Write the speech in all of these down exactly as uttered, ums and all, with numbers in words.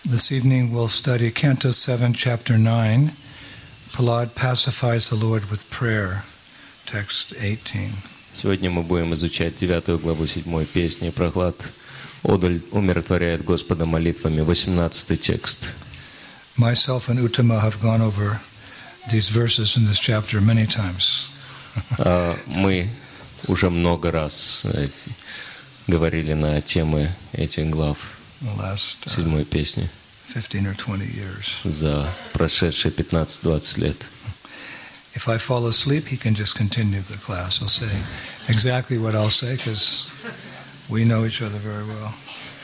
This evening we'll study Canto seven, Chapter nine. Prahlad pacifies the Lord with prayer. Text eighteen. Сегодня мы будем изучать девятую главу седьмой песни. Прахлад умиротворяет Господа молитвами. восемнадцатый текст. Myself and Uttama have gone over these verses in this chapter many times. Мы уже много раз говорили на темы этих глав седьмой песни за прошедшие пятнадцать-двадцать лет. If I fall asleep, he can just continue the class. He'll say exactly what I'll say because we know each other very well.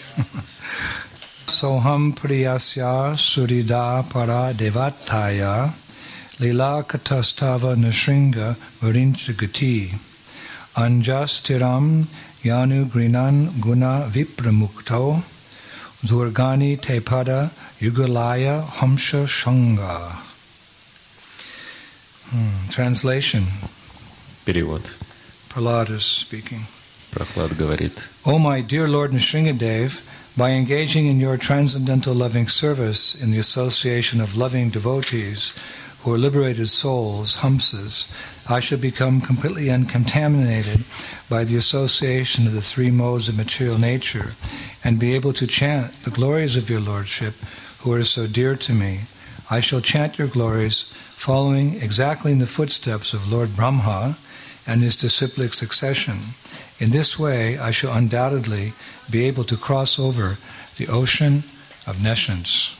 Soham priyasya surida para devataya lila katastava nashringa varincha gati anjastiram yanu grinan guna vipramukto durgani tepada yugalaya hamsha shanga. Hmm. Translation. Перевод. Prahlad is speaking. Прахлад говорит: O my dear Lord Nrsingadev, by engaging in your transcendental loving service in the association of loving devotees who are liberated souls, Hamsas, I shall become completely uncontaminated by the association of the three modes of material nature and be able to chant the glories of your Lordship, who are so dear to me. I shall chant your glories, following exactly in the footsteps of Lord Brahma and his disciplic succession. In this way, I shall undoubtedly be able to cross over the ocean of nescience.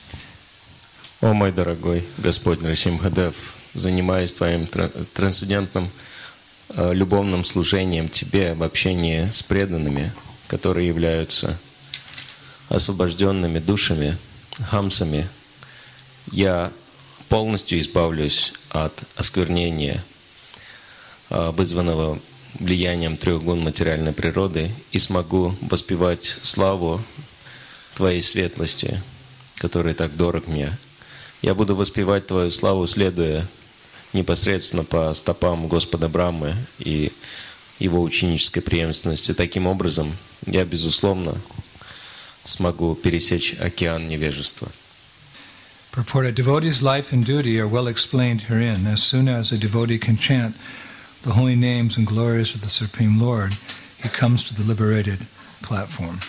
О мой дорогой Господь Нрсимхадев, занимаясь Твоим трансцендентным э, любовным служением Тебе в общении с преданными, которые являются освобожденными душами, хамсами, я полностью избавлюсь от осквернения, э, вызванного влиянием трех гун материальной природы, и смогу воспевать славу Твоей светлости, который так дорог мне. Я буду воспевать Твою славу, следуя непосредственно по стопам Господа Брамы и его ученической преемственности. Таким образом, я, безусловно, смогу пересечь океан невежества. Purport: a devotee's life and duty are well explained herein. As soon as a devotee can chant the holy names and glories of the Supreme Lord, he comes to the liberated platform.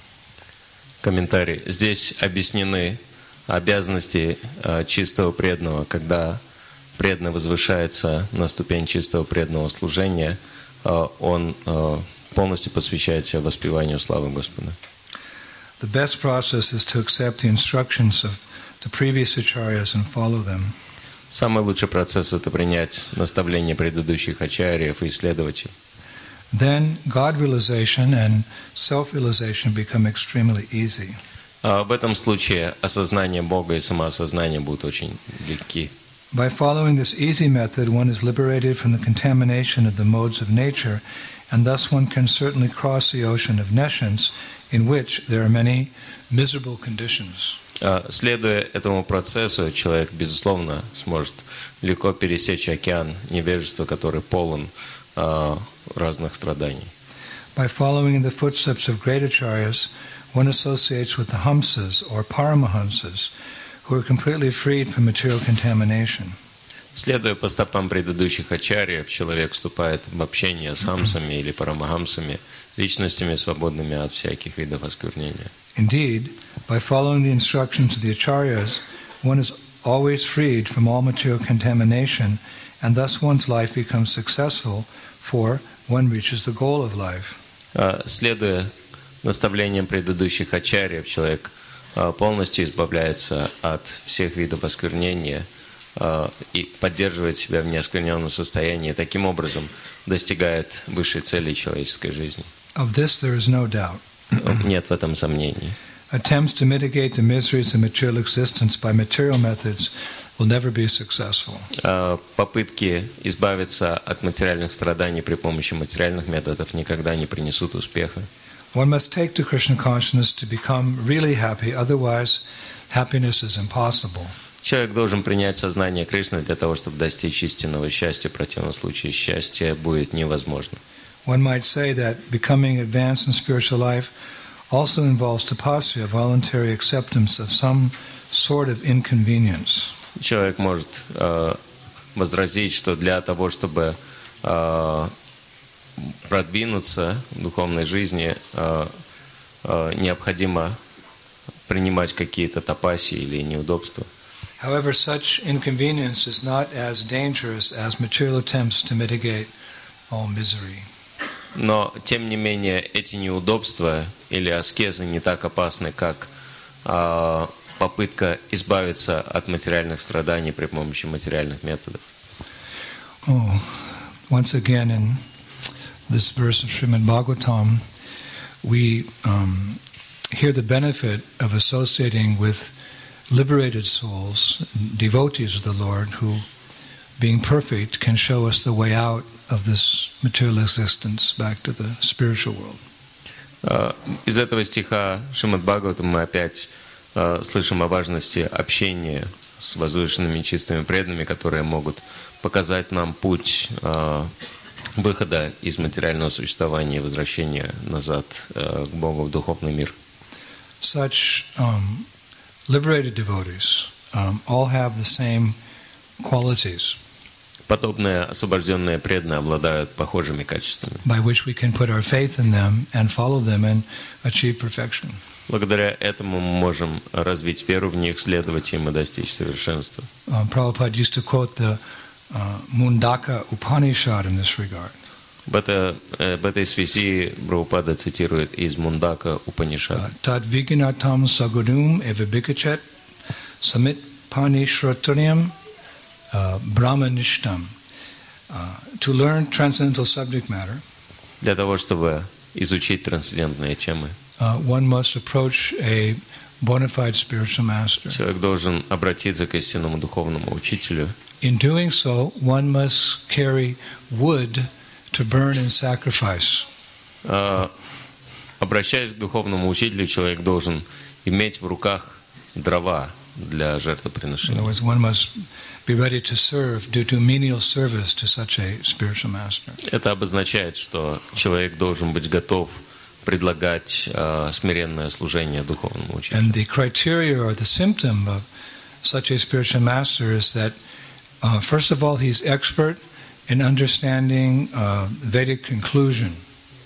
Комментарий. Здесь объяснены обязанности э, чистого преданного. Когда преданный возвышается на ступень чистого преданного служения, э, он э, полностью посвящает себя воспеванию славы Господа. The best process is to accept the instructions of the previous acharyas and follow them. Самый лучший процесс — это принять наставления предыдущих ачарьев и исследовать их. Then God realization and self-realization become extremely easy. А в этом случае осознание Бога и самоосознание будут очень легки. By following this easy method, one is liberated from the contamination of the modes of nature, and thus one can certainly cross the ocean of nescience, in which there are many miserable conditions. Следуя этому процессу, человек, безусловно, сможет легко пересечь океан невежества, который полон uh, разных страданий. By following in the footsteps of great acharyas, one associates with the Hamsas or Paramahamsas, who are completely freed from material contamination. Следуя по стопам предыдущих ачарьев, человек вступает в общение с хамсами или парамахамсами, личностями, свободными от всяких видов осквернения. Indeed, by following the instructions of the acharyas, one is always freed from all material contamination, and thus one's life becomes successful, for one reaches the goal of life. Следуя наставлениям предыдущих ачарьев, человек полностью избавляется от всех видов осквернения и поддерживает себя в неоскверненном состоянии, таким образом достигает высшей цели человеческой жизни. Of this there is no doubt. Нет в этом сомнений. Attempts to mitigate the miseries of material existence by material methods will never be successful. Попытки избавиться от материальных страданий при помощи материальных методов никогда не принесут успеха. One must take to Krishna consciousness to become really happy, otherwise happiness is impossible. Человек должен принять сознание Кришны для того, чтобы достичь истинного счастья, в противном случае счастье будет невозможно. One might say that becoming advanced in spiritual life also involves tapasya, voluntary acceptance of some sort of inconvenience. Человек может э, возразить, что для того, чтобы э, продвинуться в духовной жизни, э, э, необходимо принимать какие-то тапаси или неудобства. However, such inconvenience is not as dangerous as material attempts to mitigate all misery. Но, тем не менее, эти неудобства или аскезы не так опасны, как э, попытка избавиться от материальных страданий при помощи материальных методов. Oh, once again, in this verse of Srimad Bhagavatam, we um, hear the benefit of associating with liberated souls, devotees of the Lord, who, being perfect, can show us the way out of this material existence back to the spiritual world. Из этого стиха Шримад Бхагаватам мы опять uh, слышим о важности общения с возвышенными чистыми преданными, которые могут показать нам путь uh, выхода из материального существования и возвращения назад uh, к Богу в духовный мир. Such um, liberated devotees um, all have the same qualities. Подобные освобожденные преданные обладают похожими качествами, by which we can put our faith in them and follow them and achieve perfection. Благодаря этому мы можем развить веру в них, следовать им и достичь совершенства. Uh, Prabhupada used to quote the uh, Mundaka Upanishad in this regard. В, это, в этой связи Прабхупада цитирует из Мундака Упанишада. Tad viginatam sagunum evabhikachat samit panishratriyam brahmanishtam. To learn transcendental subject matter, для того, чтобы изучить трансцендентные темы, uh, one must approach a bona fide spiritual master. Человек должен обратиться к истинному духовному учителю. In doing so, one must carry wood to burn and sacrifice. Uh, обращаясь к духовному учителю, человек должен иметь в руках дрова для жертвоприношения. In other words, one must be ready to serve, do to menial service to such a spiritual master. Это обозначает, что человек должен быть готов предлагать uh, смиренное служение духовному учителю. And the criteria or the symptom of such a spiritual master is that, uh, first of all, he's expert in understanding uh, Vedic conclusion.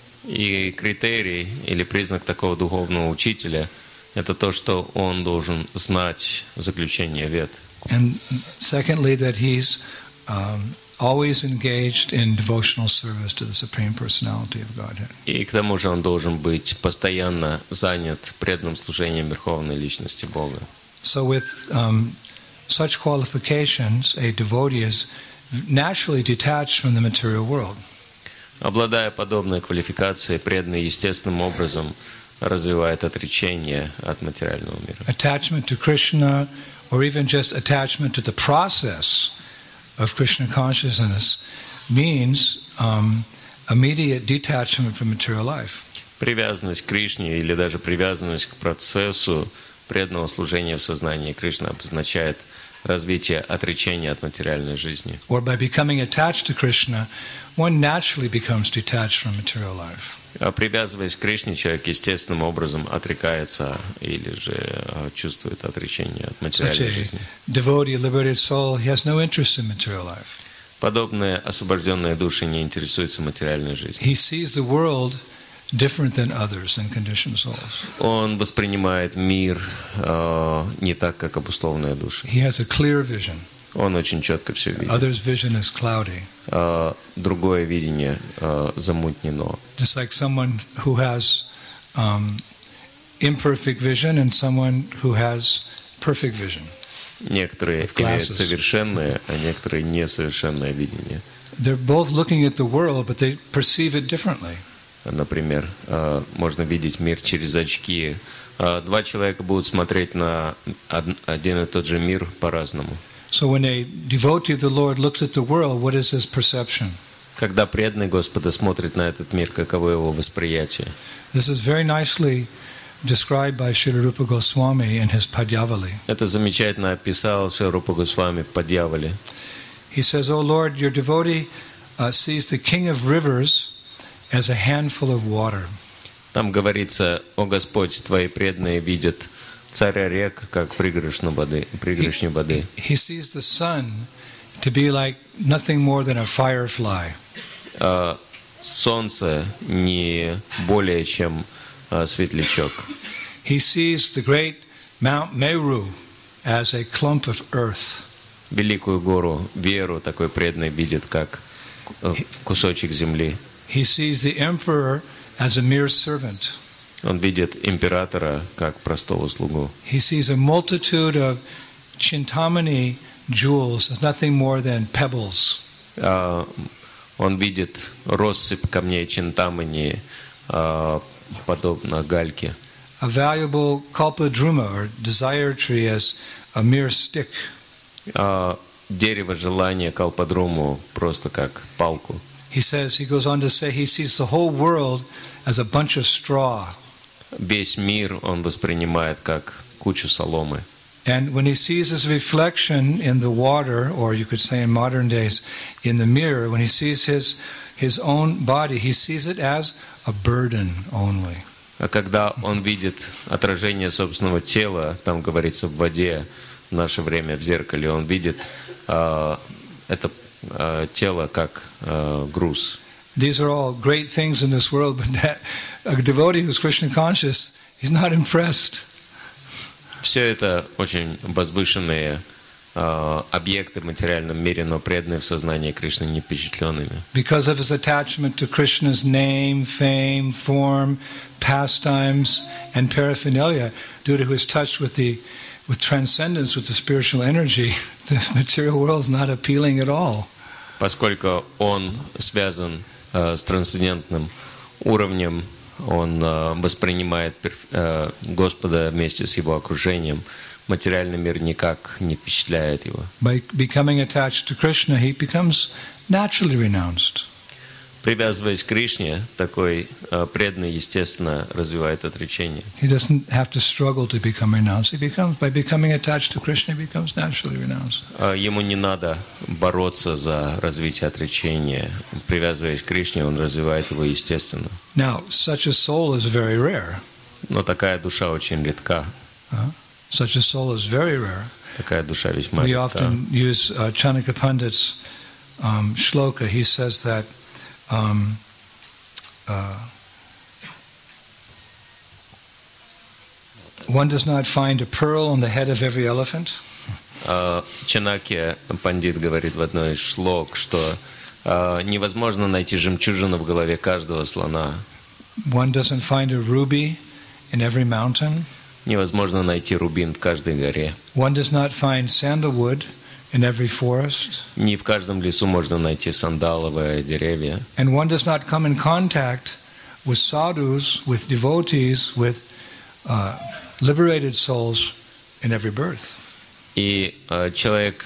И критерий или признак такого духовного учителя – это то, что он должен знать заключение Вед. And secondly, that he's um, always engaged in devotional service to the Supreme Personality of Godhead. И к тому же он должен быть постоянно занят преданным служением Верховной Личности Бога. So with um, such qualifications, a devotee is naturally detached from the material world. Обладая подобной квалификацией, преданный естественным образом развивает отречение от материального мира. Attachment to Krishna, or even just attachment to the process of Krishna consciousness, means um, immediate detachment from material life. Привязанность к Кришне или даже привязанность к процессу преданного служения в сознании Кришны обозначает развитие отречения от материальной жизни. Or by becoming attached to Krishna, one naturally becomes detached from material life. А привязываясь к Кришне, человек естественным образом отрекается или же чувствует отречение от материальной жизни. Devotee, liberated soul, he has no interest in material life. Подобные освобожденные души не интересуются материальной жизнью. He sees the world different than others and conditioned souls. Он воспринимает мир э, не так, как обусловленные души. He has a clear vision. Он очень четко все видит. Others' vision is cloudy. Э, другое видение э, замутнено. Just like someone who has um, imperfect vision and someone who has perfect vision. Некоторые имеют совершенное, а некоторые несовершенное видение. They're both looking at the world, but they perceive it differently. Например, можно видеть мир через очки. Два человека будут смотреть на один и тот же мир по-разному. So when a devotee of the Lord looks at the world, what is his perception? Когда преданный Господа смотрит на этот мир, каково его восприятие? This is very nicely described by Srila Rupa Goswami in his Padyavali. Это замечательно описал Шрила Рупа Госвами в Падьявали. He says, "O Lord, your devotee uh, sees the King of Rivers as a handful of water." Там говорится: «О Господь, Твои преданные видят царя рек, как пригоршню воды». Пригоршню воды. He sees the sun to be like nothing more than a firefly. Uh, солнце не более чем uh, светлячок. He sees the great Mount Meru as a clump of earth. Великую гору Веру такой преданный видит, как кусочек земли. He sees the emperor as a mere servant. Он видит императора как простого слугу. He sees a multitude of Chintamani jewels as nothing more than pebbles. Uh, он видит россыпь камней Чинтамани, uh, подобно гальке. A valuable kalpadruma or desire tree as a mere stick. Uh, дерево желания калпадруму просто как палку. He says, he goes on to say, he sees the whole world as a bunch of straw. Весь мир он воспринимает как кучу соломы. And when he sees his reflection in the water, or you could say in modern days, in the mirror, when he sees his, his own body, he sees it as a burden only. А когда он видит отражение собственного тела, там говорится в воде, в наше время в зеркале, он видит uh, это uh, тело как uh, груз. These are all great things in this world, but that, a devotee who's Krishna conscious, he's not impressed. Все это очень возвышенные uh, объекты в материальном мире, но преданные в сознании Кришны не впечатленными. Because of his attachment to Krishna's name, fame, form, pastimes, and paraphernalia, due to his touch with the with transcendence, with the spiritual energy, the material world is not appealing at all. Поскольку он связан uh, с трансцендентным уровнем, он uh, воспринимает uh, Господа вместе с его окружением, материальный мир никак не впечатляет его. By becoming attached to Krishna, he becomes naturally renounced. Привязываясь к Кришне, такой uh, преданный, естественно, развивает отречение. He doesn't have to struggle to become renounced. He becomes, by becoming attached to Krishna, he becomes naturally renounced. Uh, ему не надо бороться за развитие отречения. Привязываясь к Кришне, он развивает его естественно. Now, such a soul is very rare. Но такая душа очень редка. Uh-huh. Such a soul is very rare. Такая душа весьма We редка. often use uh, Chanakya Pandit's um, shloka. He says that um, uh, one does not find a pearl on the head of every elephant. Uh, Чанакья Пандит говорит в одной из шлок, что uh, невозможно найти жемчужину в голове каждого слона. One doesn't find a ruby in every mountain. Невозможно найти рубин в каждой горе. One does not find sandalwood in every forest. Не в каждом лесу можно найти сандаловые деревья. And one does not come in contact with sadhus, with devotees, with uh, liberated souls in every birth. И uh, человек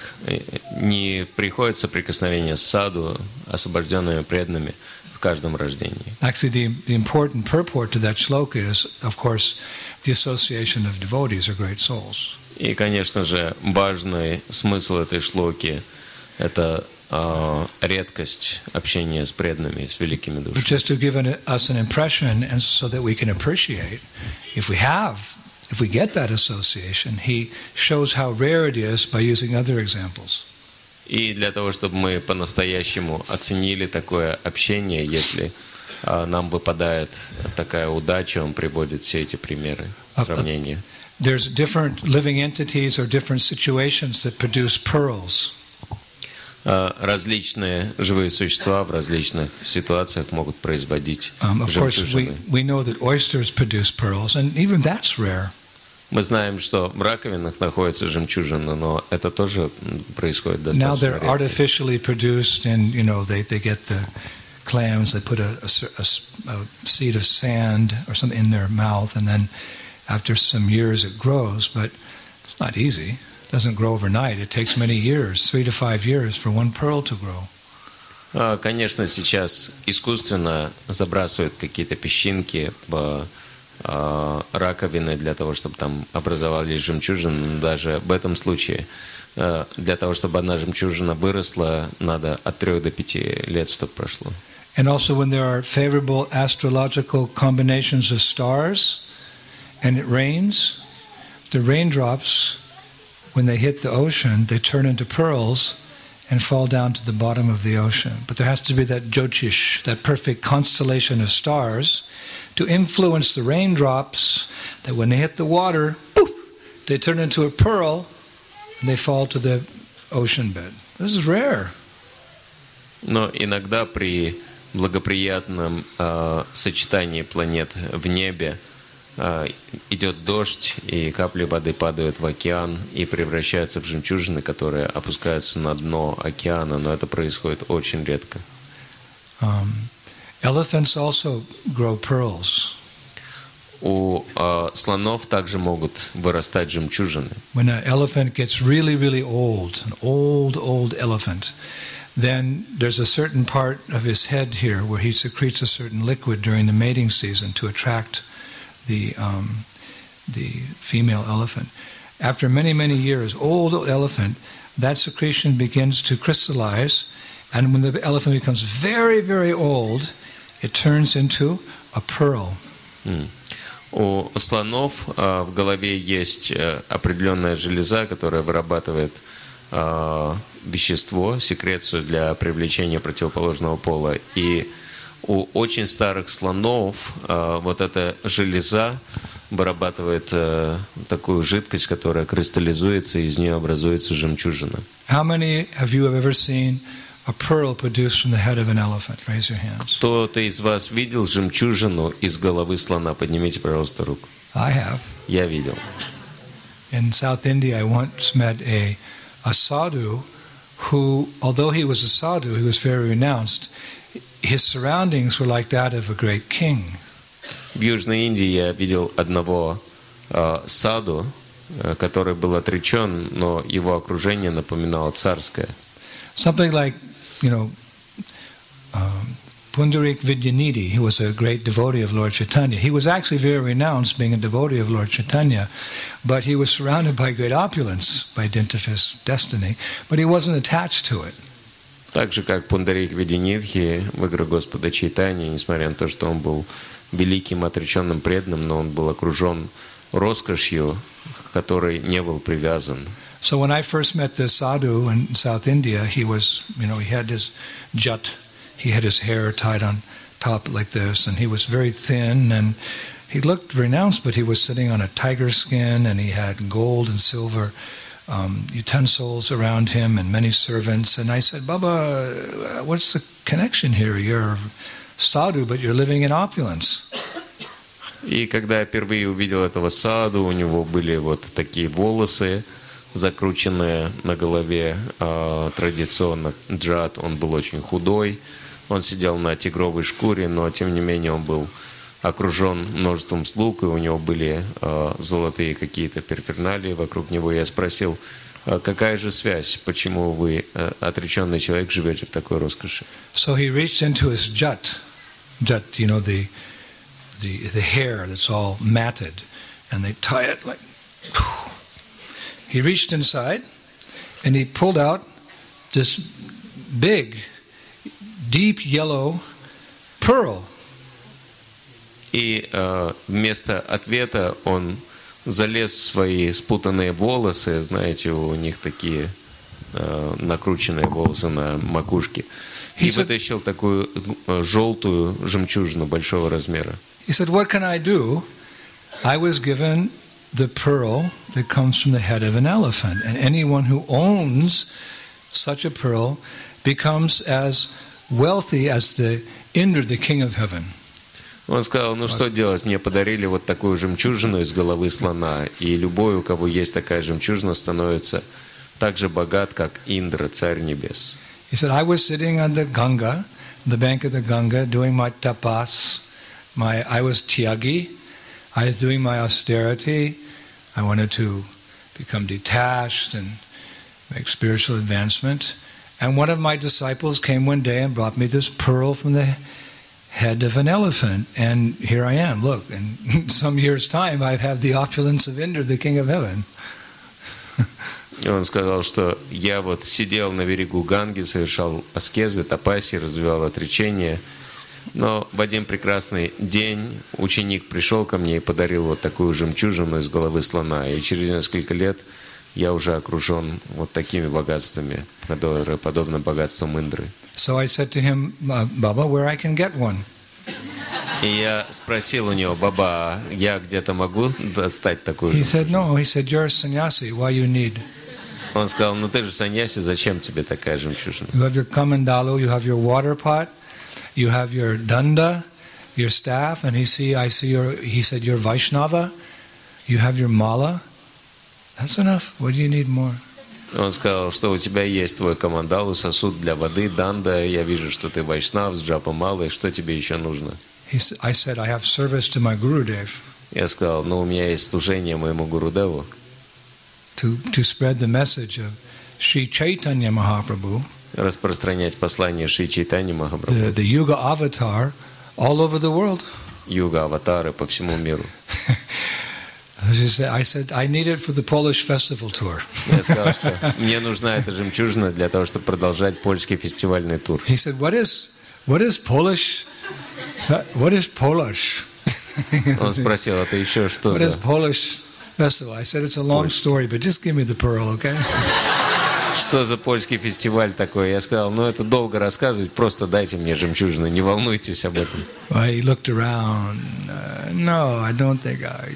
не приходит в соприкосновение с саду, освобожденными преданными в каждом рождении. Actually, the, the important purport to that shloka is, of course, the association of devotees or great souls. И, конечно же, важный смысл этой шлоки – это uh, редкость общения с преданными, с великими But душами. just to give an, us an impression, and so that we can appreciate, if we have, if we get that association, he shows how rare it is by using other examples. И для того, чтобы мы по-настоящему оценили такое общение, если uh, нам выпадает такая удача, он приводит все эти примеры, сравнения. There's different living entities or different situations that produce pearls. Uh, различные живые существа в различных ситуациях могут производить Um, of course, we, жемчужины. we know that oysters produce pearls, and even that's rare. Мы знаем, что в раковинах находятся жемчужины, но это тоже происходит Now достаточно they're редко. artificially produced, and you know they, they get the clams, they put a, a, a, a seed of sand or something in their mouth, and then after some years it grows, but it's not easy. It doesn't grow overnight. It takes many years, three to five years, for one pearl to grow. А, Конечно, сейчас искусственно забрасывают какие-то песчинки в а, раковины для того, чтобы там образовались жемчужины. Но даже в этом случае а, для того, чтобы одна жемчужина выросла, надо от трех до пяти лет, чтобы прошло. And also when there are favorable astrological combinations of stars and it rains, the raindrops, when they hit the ocean, they turn into pearls and fall down to the bottom of the ocean. But there has to be that Jyotish, that perfect constellation of stars, to influence the raindrops, that when they hit the water, poof, they turn into a pearl and they fall to the ocean bed. This is rare. Но иногда при благоприятном э, сочетании планет в небе э, идет дождь, и капли воды падают в океан и превращаются в жемчужины, которые опускаются на дно океана, но это происходит очень редко. Um, elephants also grow pearls. У э, слонов также могут вырастать жемчужины. When an elephant gets really, really old, an old, old elephant, then there's a certain part of his head here where he secretes a certain liquid during the mating season to attract the um, the female elephant. After many, many years, old, old elephant, that secretion begins to crystallize, and when the elephant becomes very, very old, it turns into a pearl. Mm. У слонов э, в голове есть э, определенная железа, которая вырабатывает э, вещество, секрецию для привлечения противоположного пола. И у очень старых слонов э, вот эта железа вырабатывает э, такую жидкость, которая кристаллизуется, и из нее образуется жемчужина. How many of you have ever seen a pearl produced from the head of an elephant? Raise your hands. Кто-то из вас видел жемчужину из головы слона? Поднимите, пожалуйста, руку. I have. Я видел. In South India, I once met a, a sadhu who, although he was a sadhu, he was very renounced. His surroundings were like that of a great king. В Южной Индии я видел одного э, саду, э, который был отречен, но его окружение напоминало царское. Something like, you know, um, Pundarik Vidyanidhi, he was a great devotee of Lord Chaitanya. He was actually very renounced, being a devotee of Lord Chaitanya, but he was surrounded by great opulence by dint of his destiny, but he wasn't attached to it. Так же, как Пундарик Видянидхи в играх Господа Чайтаньи, несмотря на то, что он был великим отреченным преданным, но он был окружен роскошью, к которой не был привязан. So when I first met this sadhu in South India, he was, you know, he had his jat, he had his hair tied on top like this, and he was very thin, and he looked renounced, but he was sitting on a tiger skin, and he had gold and silver um, utensils around him and many servants. And I said, Baba, what's the connection here? You're sadhu, but you're living in opulence. И когда я впервые увидел этого саду, у него были вот такие волосы, закрученные на голове, э, традиционно джат, он был очень худой, он сидел на тигровой шкуре, но тем не менее он был окружен множеством слуг, и у него были э, золотые какие-то перферналии вокруг него. Я спросил, э, какая же связь, почему вы, э, отреченный человек, живете в такой роскоши? So he reached into his jat, jat, you know, the, the, the hair that's all matted, and they tie it like... He reached inside, and he pulled out this big, deep yellow pearl. И э, вместо ответа он залез в свои спутанные волосы, знаете, у них такие э, накрученные волосы на макушке, и said, вытащил такую э, желтую жемчужину большого размера. He said, "What can I do? I was given the pearl that comes from the head of an elephant, and anyone who owns such a pearl becomes as wealthy as the Indra, the king of heaven." Он сказал, ну что делать, мне подарили вот такую жемчужину из головы слона, и любой, у кого есть такая жемчужина, становится так же богат, как Индра, царь небес. He said, I was sitting on the Ganga, the bank of the Ganga, doing my tapas. My, I was tyagi. I was doing my austerity. I wanted to become detached and make spiritual advancement. And one of my disciples came one day and brought me this pearl from the head of an elephant. And here I am. Look, in some years' time, I have the opulence of Indra, the king of heaven. И он сказал, что я вот сидел на берегу Ганги, совершал аскезы, тапаси, развивал отречение, Но в один прекрасный день ученик пришел ко мне и подарил вот такую жемчужину из головы слона. И через несколько лет я уже окружен вот такими богатствами, которые подобны богатствам Индры. So I said to him, Baba, where I can get one? И я спросил у него: Баба, я где-то могу достать такую He said, жемчужину? no. He said, you're a sannyasi. Why you need? Он сказал: ну ты же саньяси, зачем тебе такая жемчужина? You have your kamandalu, you have your water pot, you have your danda, your staff, and he see, I see your. He said, you're Vaishnava. You have your mala. That's enough. What do you need more? Он сказал, что у тебя есть твой камандалу, сосуд для воды, данда. Я вижу, что ты вайшнав с джапамалой. Что тебе еще нужно? He, I said, I have service to my Gurudev. Я сказал: ну у меня есть служение моему Гурудеву. To, to spread the message of Sri Chaitanya Mahaprabhu, Распространять послание Шри Чайтаньи Махапрабху. the, the Yuga avatar, all over the world. Юга, аватары по всему миру. I said, I need it for the Polish festival tour. Я сказал, что мне нужна эта жемчужина для того, чтобы продолжать польский фестивальный тур. He said, what is, what is Polish? What is Polish? Он спросил: это еще что What is за... Polish festival? I said, it's a long story, but just give me the pearl, okay? Что за польский фестиваль такой? Я сказал: ну это долго рассказывать, просто дайте мне жемчужину, не волнуйтесь об этом. Well, he looked around. Uh, no, I don't think I...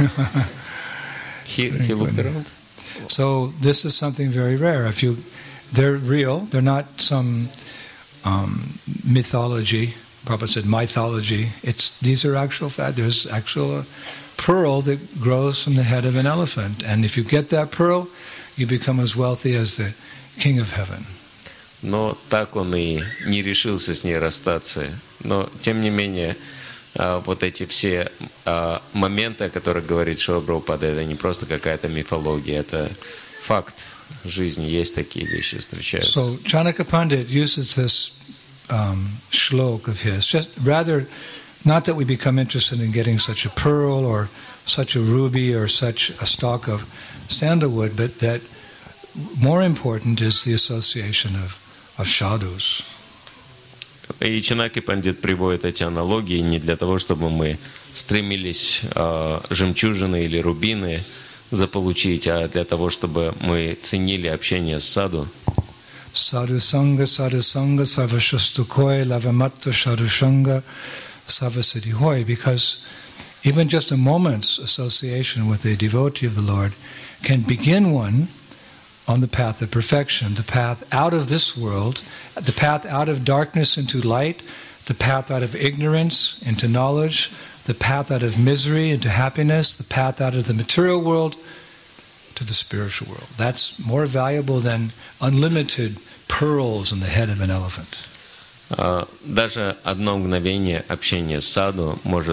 He, he looked around. So this is something very rare. If you, they're real. They're not some um, mythology. Prabhupada said mythology. It's these are actual facts. There's actual uh, pearl that grows from the head of an elephant, and if you get that pearl, you become as wealthy as the king of heaven. Но так он и не решился с ней расстаться. Но, тем не менее, вот эти все моменты, о которых говорит Шрила Прабхупада, это не просто какая-то мифология, это факт жизни. Есть такие вещи, встречаются. So Chanaka Pandit uses this um, shlok of his, just rather, not that we become interested in getting such a pearl or such a ruby or such a stalk of sandalwood, but that more important is the association of, of sadhus. И Чанаки Пандит приводит эти аналогии не для того, чтобы мы стремились э, жемчужины или рубины заполучить, а для того, чтобы мы ценили общение с саду. Sadhu sanga, sadhu sanga, sarvashustu koi, lavamattva sadhu sanga, savasiddhi hoy. Because even just a moment's association with a devotee of the Lord can begin one on the path of perfection, the path out of this world, the path out of darkness into light, the path out of ignorance into knowledge, the path out of misery into happiness, the path out of the material world to the spiritual world. That's more valuable than unlimited pearls in the head of an elephant. Даже одно мгновение общения с саду может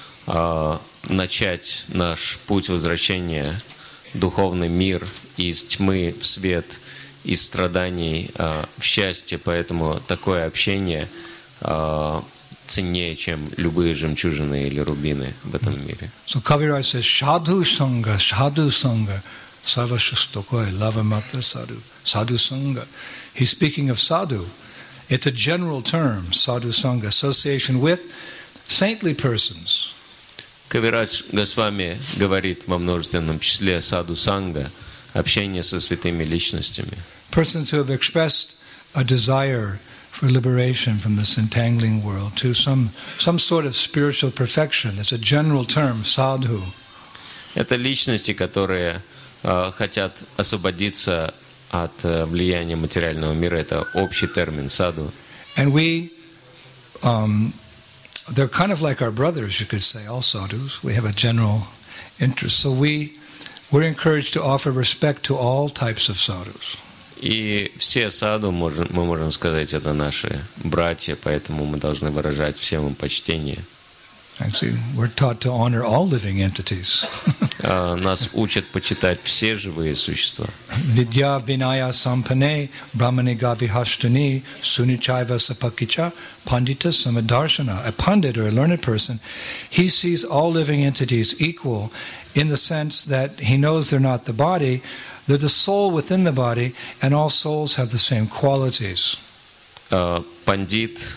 начать наш путь возвращения в духовный мир из тьмы в свет, из страданий в счастье. Поэтому такое общение ценнее, чем любые жемчужины или рубины в этом мире. So Kaviraj says, Sadhu Sangha, Sadhu Sangha, Sarvashustokoi, Lavamatra Sadhu, Sadhu Sangha. He's speaking of sadhu. It's a general term, Sadhu Sangha, association with saintly persons. Кавирадж Госвами говорит во множественном числе саду санга, общение со святыми личностями. Persons who have expressed a desire for liberation from this entangling world to some, some sort of spiritual perfection. It's a general term, sadhu. Это личности, которые э, хотят освободиться от э, влияния материального мира. Это общий термин саду. And we, um, they're kind of like our brothers, you could say, all sadhus. We have a general interest. So we, we're encouraged to offer respect to all types of sadhus. И все саду, можем, мы можем сказать, это наши братья, поэтому мы должны выражать всем им почтение. Actually, we're taught to honor all living entities. Нас учат почитать все живые существа. Vidya vinaya sampane brahmani gavihashtani sunichaiva sapakicha pandita samadarshana. A pandit or a learned person, he sees all living entities equal in the sense that he knows they're not the body, they're the soul within the body, and all souls have the same qualities. Пандит,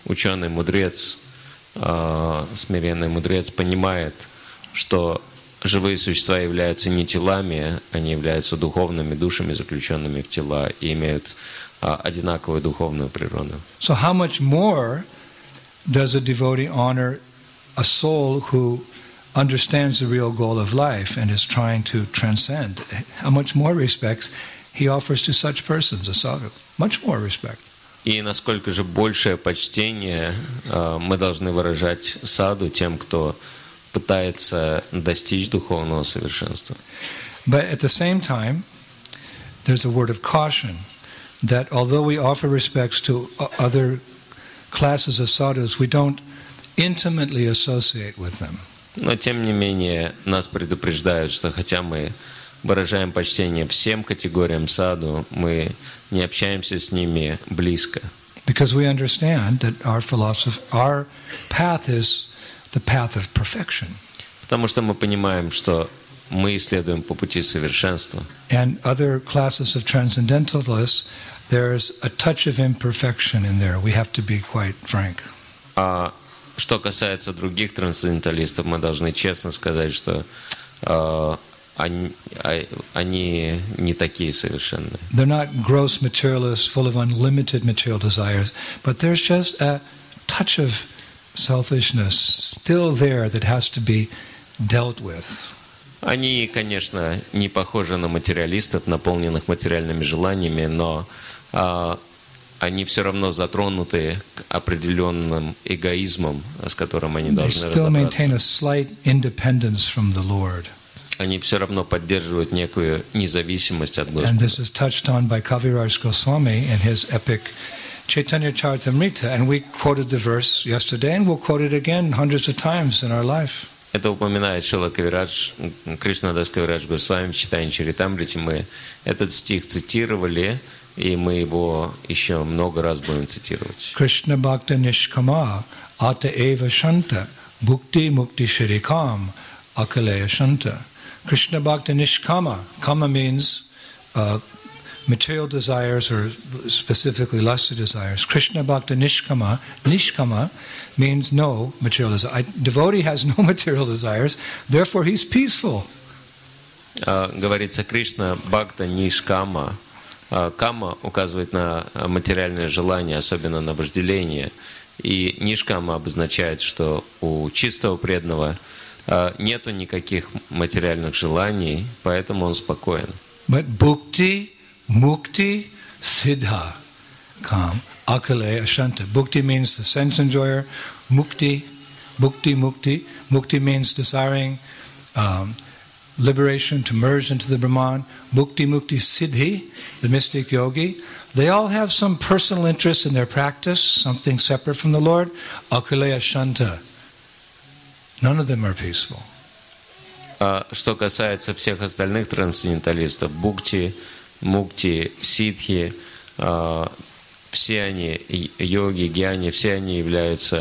ученый мудрец, смиренный мудрец понимает, что живые существа являются не телами, они являются духовными душами, заключенными в тела, и имеют одинаковую духовную природу. So how much more does a devotee honor a soul who understands the real goal of life and is trying to transcend? How much more respect he offers to such persons, a sadhu? Much more respect. И насколько же большее почтение мы должны выражать саду тем, кто пытается достичь духовного совершенства. But at the same time, there's a word of caution that although we offer respects to other classes of sadhus, we don't intimately associate with them. Но тем не менее нас предупреждают, что хотя мы выражаем почтение всем категориям саду, мы не общаемся с ними близко. Because we understand that our philosophy, our path is the path of perfection. Потому что мы понимаем, что мы исследуем по пути совершенства. And other classes of transcendentalists, there's a touch of imperfection in there. We have to be quite frank. А что касается других трансценденталистов, мы должны честно сказать, что э, они, они не такие совершенные. They're not gross materialists, full of unlimited material desires, but there's just a touch of selfishness still there that has to be dealt with. Они, конечно, не похожи на материалистов, наполненных материальными желаниями, но э, они все равно затронуты определенным эгоизмом, с которым они должны разобраться. Они все равно поддерживают некую независимость от Господа. And this is touched on by Kaviraj Goswami in his epic Chaitanya Charitamrita, and we quoted the verse yesterday, and we'll quote it again hundreds of times in our life. Это упоминает Шрила Кавирадж, Кришнадас Кавирадж Госвами в Чайтанья Чаритамрите. Мы этот стих цитировали, и мы его еще много раз будем цитировать. Krishna Bhakta Nishkama Ata Eva Shanta Bhukti Mukti Shirikam Akaleya Shanta. Krishna Bhakta Nishkama. Kama means uh, material desires, or specifically lusty desires. Krishna Bhakta Nishkama. Nishkama means no material desires. Devotee has no material desires, therefore he's peaceful. Uh, говорится Кришна Бхакта Нишкама. Кама указывает на материальное желание, особенно на вожделение. И нишкама обозначает, что у чистого преданного нету никаких материальных желаний, поэтому он спокоен. But bhukti, mukti, siddha, kam, akale, ashanta. Bhukti means the sense enjoyer. Mukti, bhukti, mukti. Mukti means desiring um, liberation, to merge into the Brahman. Bhukti, mukti, siddhi, the mystic yogi. They all have some personal interest in their practice, something separate from the Lord. Akaleya shanta. None of them are peaceful. А что касается всех остальных трансценденталистов, бхукти, мукти, сидхи, все они, йоги, гьяни, все они являются,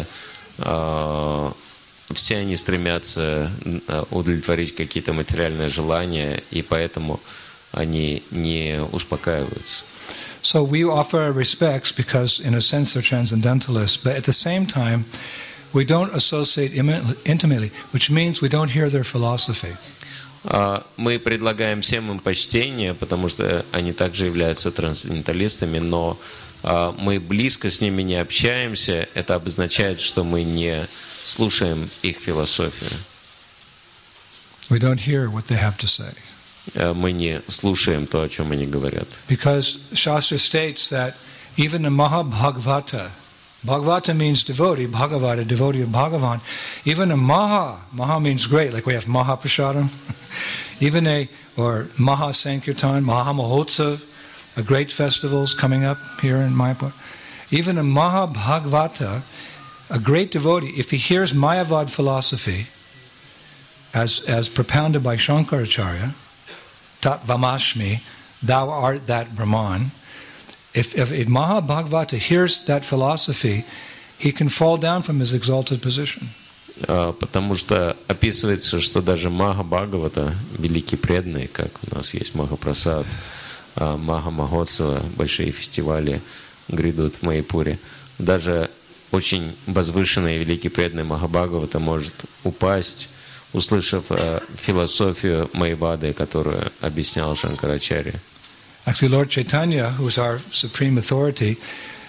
все они стремятся удовлетворить какие-то материальные желания, и поэтому они не успокаиваются. So we offer our respects because, in a sense, they're transcendentalists, but at the same time, we don't associate intimately, which means we don't hear their philosophy. Мы предлагаем всем им почтение, потому что они также являются трансценденталистами, но мы близко с ними не общаемся. Это обозначает, что мы не слушаем их философию. We don't hear what they have to say. Мы не слушаем то, о чем они говорят. Because Shastra states that even a Mahabhagavata, Bhagavata means devotee, Bhagavata, devotee of Bhagavan, even a Maha, Maha means great, like we have Mahaprasadam, even a, or Maha Sankirtan, Maha Mahotsav, a great festival's coming up here in Mayapur. Even a Mahabhagavata, a great devotee, if he hears Mayavad philosophy as, as propounded by Shankaracharya, Tat Vamashmi, thou art that Brahman. If, if, if Mahabhagavata hears that philosophy, he can fall down from his exalted position. Потому что описывается, что даже Маха-Бхагавата, великий преданный, как у нас есть Махапрасад, Маха-Махотсава, большие фестивали грядут в Майяпуре, даже очень возвышенный и великий преданный Махабхагавата может упасть, услышав э, философию Майявады, которую объяснял Шанкарачарья. Actually, Lord Chaitanya, who is our supreme authority,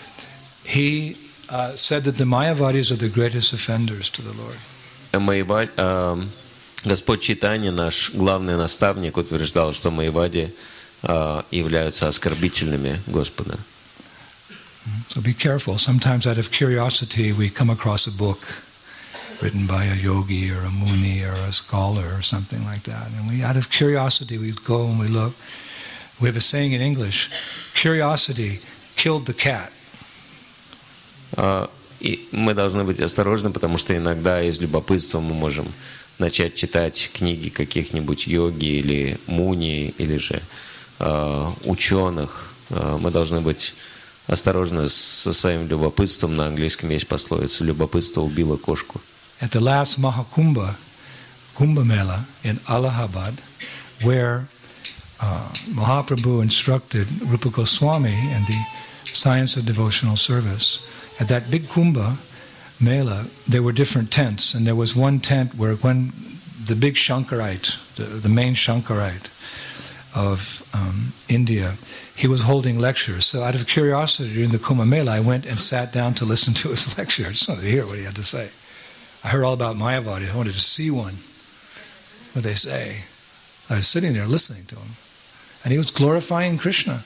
he uh, said that the Mayavadis are the greatest offenders to the Lord. Майявад, э, Господь Чайтанья, наш главный наставник, утверждал, что Майявади э, являются оскорбительными Господа. So be careful. Sometimes out of curiosity we come across a book written by a yogi or a muni or a scholar or something like that. And we, out of curiosity, we go and we look. We have a saying in English, curiosity killed the cat. Uh, и мы должны быть осторожны, потому что иногда из любопытства мы можем начать читать книги каких-нибудь йоги или муни, или же uh, ученых. Uh, мы должны быть осторожны со своим любопытством. На английском есть пословица «любопытство убило кошку». At the last Mahakumbha, Kumbh Mela in Allahabad, where uh, Mahaprabhu instructed Rupa Goswami in the science of devotional service, at that big Kumbh Mela, there were different tents, and there was one tent where when the big Shankarite, the, the main Shankarite of um, India, he was holding lectures. So out of curiosity during the Kumbh Mela, I went and sat down to listen to his lecture. I just wanted to hear what he had to say. I heard all about Mayavadi. I wanted to see one, what they say. I was sitting there listening to him. And he was glorifying Krishna.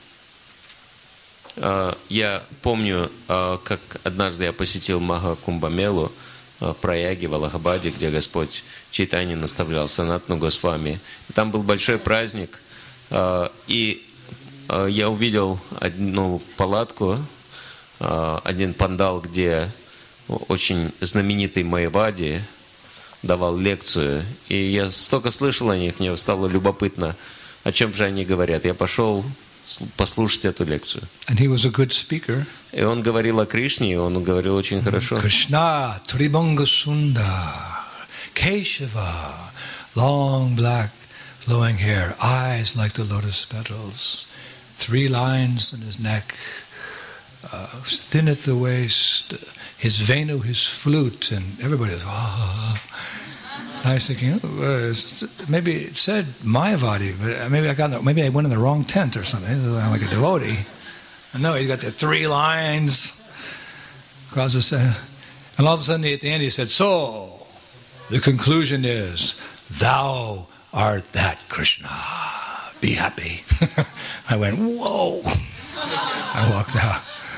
Uh, я помню, uh, как однажды я посетил Маха Кумбамелу uh, в Праяге, в Аллахабаде, где Господь Чайтанья наставлял Санатану Госвами. Там был большой праздник, uh, и uh, я увидел одну палатку, uh, один пандал, где очень знаменитый Майявади давал лекцию, и я столько слышал о них, мне стало любопытно, о чем же они говорят. Я пошел послушать эту лекцию. And he was a good speaker. И он говорил о Кришне, и он говорил очень хорошо. Krishna, Tribhanga Sundar, Keshava, long black flowing hair, eyes like the lotus petals, three lines in his neck, uh, thin at the waist, his venu, his flute, and everybody was, oh. And I was thinking, oh, uh, maybe it said Mayavadi, but maybe I got, maybe I went in the wrong tent or something. I'm like a devotee. No, he's got the three lines across the, and all of a sudden at the end he said, so the conclusion is, thou art that Krishna. Be happy. I went, whoa. I walked out.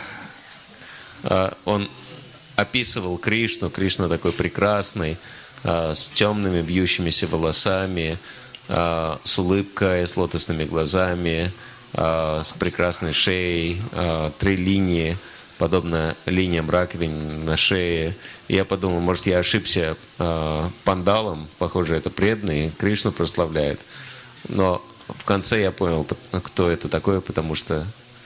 Uh, он описывал Кришну. Кришна такой прекрасный, uh, с темными вьющимися волосами, uh, с улыбкой, с лотосными глазами, uh, с прекрасной шеей, uh, три линии, подобно линиям раковин на шее. И я подумал, может, я ошибся uh, пандалом, похоже, это преданный, Кришну прославляет. Но в конце я понял, кто это такой, потому что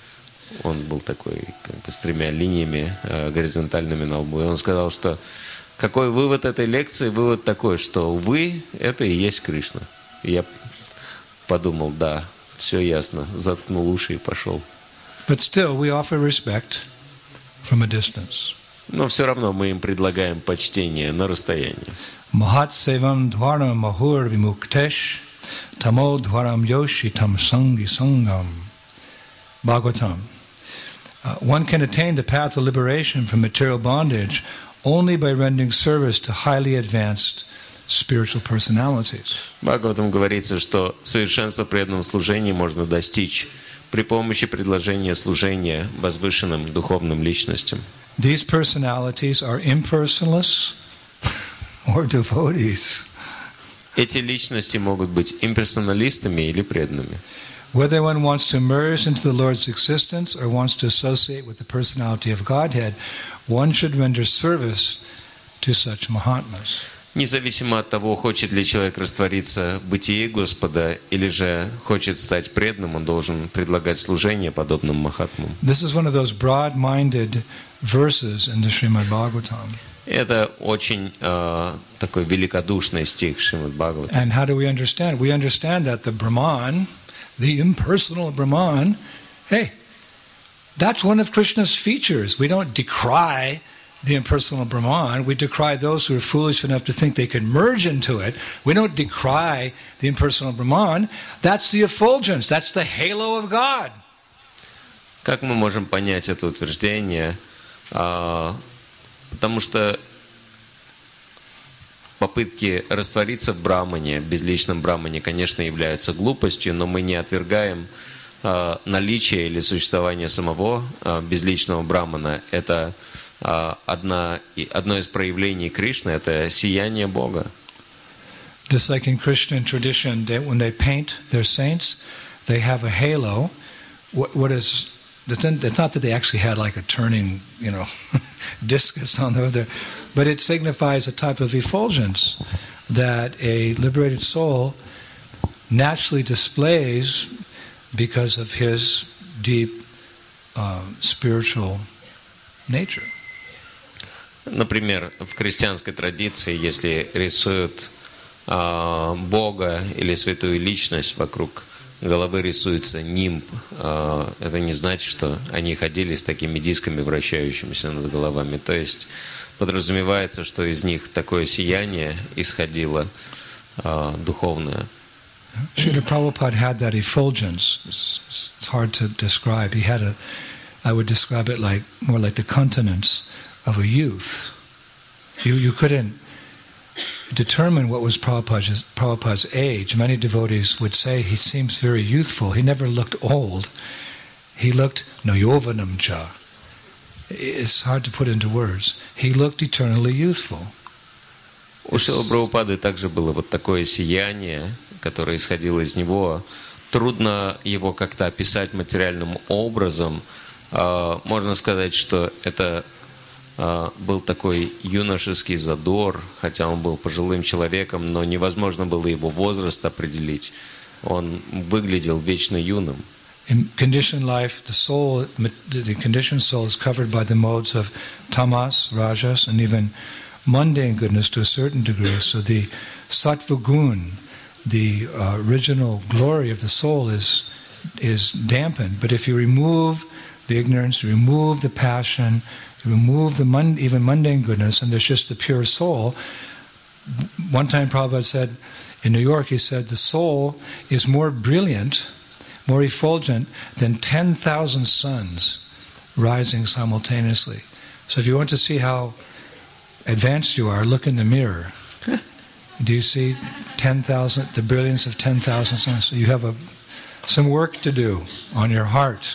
он был такой, как бы, с тремя линиями э, горизонтальными на лбу. И он сказал, что какой вывод этой лекции? Вывод такой, что вы — это и есть Кришна. И я подумал, да, все ясно. Заткнул уши и пошел. But still, we offer respect from a distance. Но все равно мы им предлагаем почтение на расстоянии. Mahat sevam dwaram mahur vimuktesh tamo dwaram yoshi tam sangi sangam. Bhagavatam. Uh, one can attain the path of liberation from material bondage only by rendering service to highly advanced spiritual personalities. В Бхагаватам говорится, что совершенство преданного служения можно достичь при помощи предложения служения возвышенным духовным личностям. These personalities are impersonalists or devotees. Эти личности могут быть имперсоналистами или преданными. Whether one wants to merge into the Lord's existence or wants to associate with the personality of Godhead, one should render service to such Mahatmas. Независимо от того, хочет ли человек раствориться в бытии Господа или же хочет стать преданным, он должен предлагать служение подобным Махатмам. This is one of those broad-minded verses in the Srimad Bhagavatam. Это очень uh, такой великодушный стих Шримад Бхагаватам. And how do we understand? We understand that the Brahman, the impersonal Brahman, hey, that's one of Krishna's features. We don't decry the impersonal Brahman. We decry those who are foolish enough to think they can merge into it. We don't decry the impersonal Brahman. That's the effulgence. That's the halo of God. Как мы можем понять это утверждение? А, потому что попытки раствориться в Брахмане, безличном Брахмане, конечно, являются глупостью, но мы не отвергаем а, наличие или существование самого а, безличного Брахмана. Это а, одна, одно из проявлений Кришны, это сияние Бога. Just like in Christian tradition, they, when they paint their saints, they have a halo. What, what is it's not that they actually had like a turning, you know, discus on the other, but it signifies a type of effulgence that a liberated soul naturally displays because of his deep uh, spiritual nature. Например, в христианской традиции, если рисуют э, Бога или святую личность, вокруг головы рисуется нимб, э, это не значит, что они ходили с такими дисками, вращающимися над головами. То есть подразумевается, что из них такое сияние исходило э, духовное. Srila Prabhupada had that effulgence. It's, it's hard to describe. He had a, I would describe it like more like the countenance of a youth. You you couldn't determine what was Prabhupada's, Prabhupada's age. Many devotees would say he seems very youthful. He never looked old. He looked nayovanam cha. It's hard to put into words. He looked eternally youthful. У Шрилы Прабхупады также было вот такое сияние, которое исходило из него. Трудно его как-то описать материальным образом. Можно сказать, что это был такой юношеский задор, хотя он был пожилым человеком, но невозможно было его возраст определить. Он выглядел вечно юным. In conditioned life, the soul, the conditioned soul is covered by the modes of tamas, rajas, and even mundane goodness to a certain degree. So the sattva gun, the uh, original glory of the soul, is is dampened. But if you remove the ignorance, you remove the passion, you remove the mun- even mundane goodness, and there's just the pure soul. One time Prabhupada said, in New York, he said, the soul is more brilliant, more effulgent than ten thousand suns rising simultaneously. So if you want to see how advanced you are, look in the mirror. Do you see ten thousand, the brilliance of ten thousand suns? So you have a, some work to do on your heart.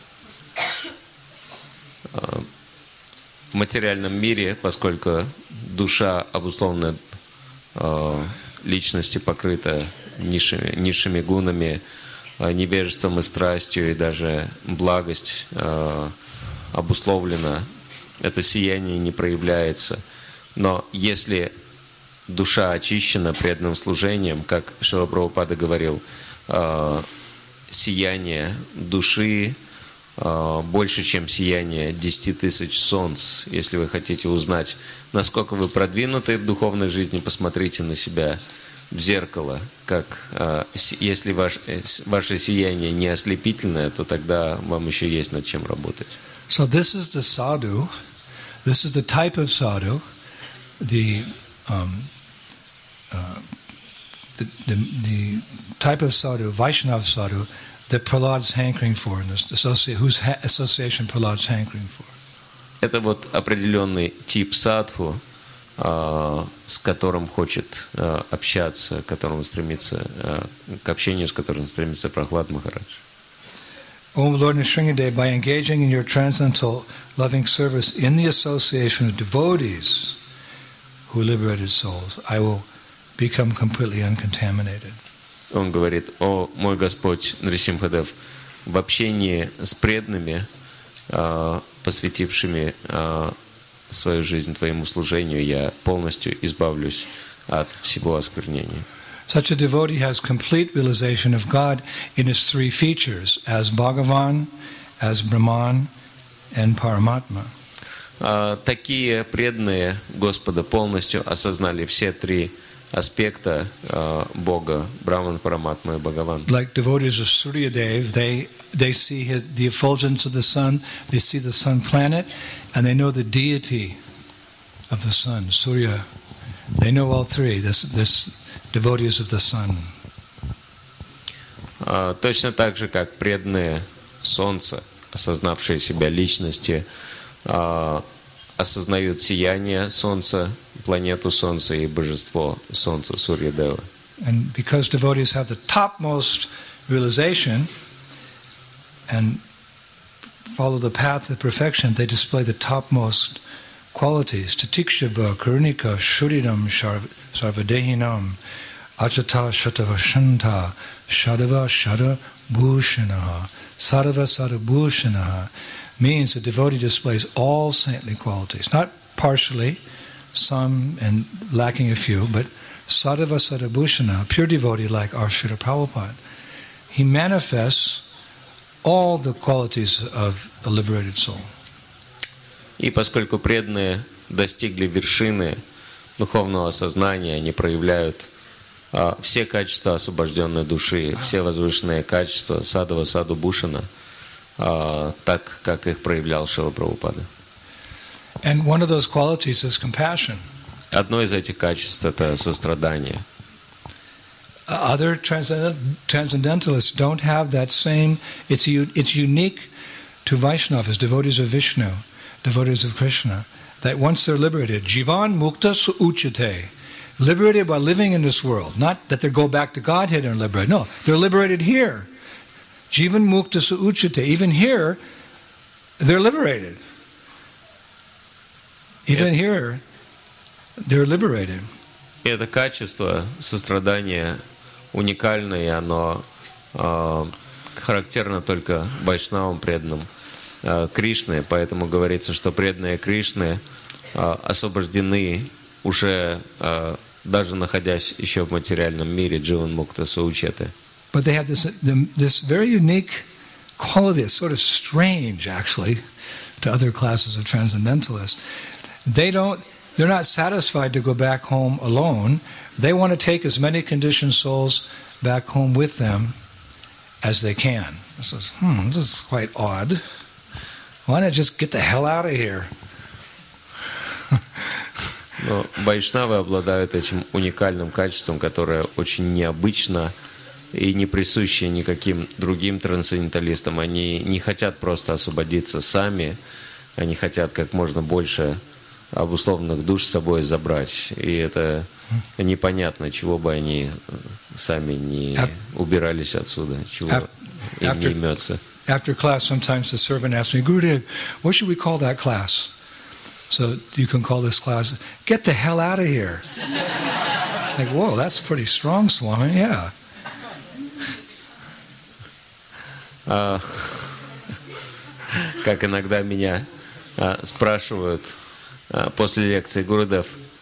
В материальном мире, поскольку душа обусловлена э, личности, покрыта низшими, низшими гунами, э, невежеством и страстью, и даже благость э, обусловлена, это сияние не проявляется. Но если душа очищена преданным служением, как Шрила Прабхупада говорил, э, сияние души больше, чем сияние десяти тысяч солнц. Если вы хотите узнать, насколько вы продвинуты в духовной жизни, посмотрите на себя в зеркало. Как, если ваш, ваше сияние не ослепительное, то тогда вам еще есть над чем работать. So this is the sadhu. This is the type of sadhu, the um, uh, the, the the type of sadhu, Vaishnava sadhu, that Prahlad's hankering for, and this associate, whose ha- association Prahlad's hankering for. Это вот определенный тип садху, э, с которым хочет э, общаться, к которому стремится, э, к общению, с которым стремится Прахлад Махарадж. O Lord Nrsingadev, by engaging in your transcendental loving service in the association of devotees who liberated souls, I will become completely uncontaminated. Он говорит: «О мой Господь Нрисимхадев, в общении с преданными, посвятившими свою жизнь Твоему служению, я полностью избавлюсь от всего осквернения». Such a devotee has complete realization of God in his three features, as Bhagavan, as Brahman, and Paramatma. Такие преданные Господа полностью осознали все три аспекта uh, Бога, Брахман, Параматма и Бхагаван. Like devotees of Suryadev, they they see his, the effulgence of the sun, they see the sun planet, and they know the deity of the sun, Surya. They know all three, this, this devotees of the sun. Uh, точно так же, как преданные Солнца, осознавшие себя личности, uh, осознают сияние Солнца, планету Солнца и божество Солнца, Сурья-дева. And because devotees have the topmost realization and follow the path of perfection, they display the topmost qualities. Tatikshava, Karunika, Shuddhidam, Sarvadehinam, Achata, Shatavashanta, Shadava, Shada, Bhushanaha, Sadava, Sadabhushanaha, means the devotee displays all saintly qualities, not partially, some and lacking a few, but Sadava Sadabhushana, a pure devotee like our Srila Prabhupada, he manifests all the qualities of a liberated soul. И поскольку преданные достигли вершины духовного сознания, они проявляют а, все качества освобожденной души, все возвышенные качества Садава Саду Бхушана, а, так как их проявлял Шрила Прабхупада. And one of those qualities is compassion. Одно из этих качеств – это сострадание. Other transcendentalists don't have that same. It's it's unique to Vaishnavas, devotees of Vishnu, devotees of Krishna, that once they're liberated, Jivan Mukta Su Uchate, liberated by living in this world. Not that they go back to Godhead and liberated. No, they're liberated here. Jivan Mukta Su Uchate. Even here, they're liberated. Even here, they're liberated. И это качество сострадания уникальное, и оно э, характерно только вайшнавам, преданным э, Кришны. Поэтому говорится, что преданные Кришны э, освобождены уже, э, даже находясь еще в материальном мире, Дживан Мукта Саучеты. But they have this, this very unique quality, it's sort of strange actually to other classes of transcendentalists. They don't They're not satisfied to go back home alone. They want to take as many conditioned souls back home with them as they can. This is, hmm, this is quite odd. Why not just get the hell out of here? Но вайшнавы обладают этим уникальным качеством, которое очень необычно и не присуще никаким другим трансценденталистам. Они не хотят просто освободиться сами, они хотят как можно больше обусловленных душ с собой забрать. И это непонятно, чего бы они сами не убирались отсюда, чего им не имется. After class, sometimes the servant asks me, Gurudev, what should we call that class? So you can call this class, get the hell out of here. Like, whoa, that's pretty strong, Swami, yeah. А, как иногда меня а, спрашивают после лекции: Гурудев,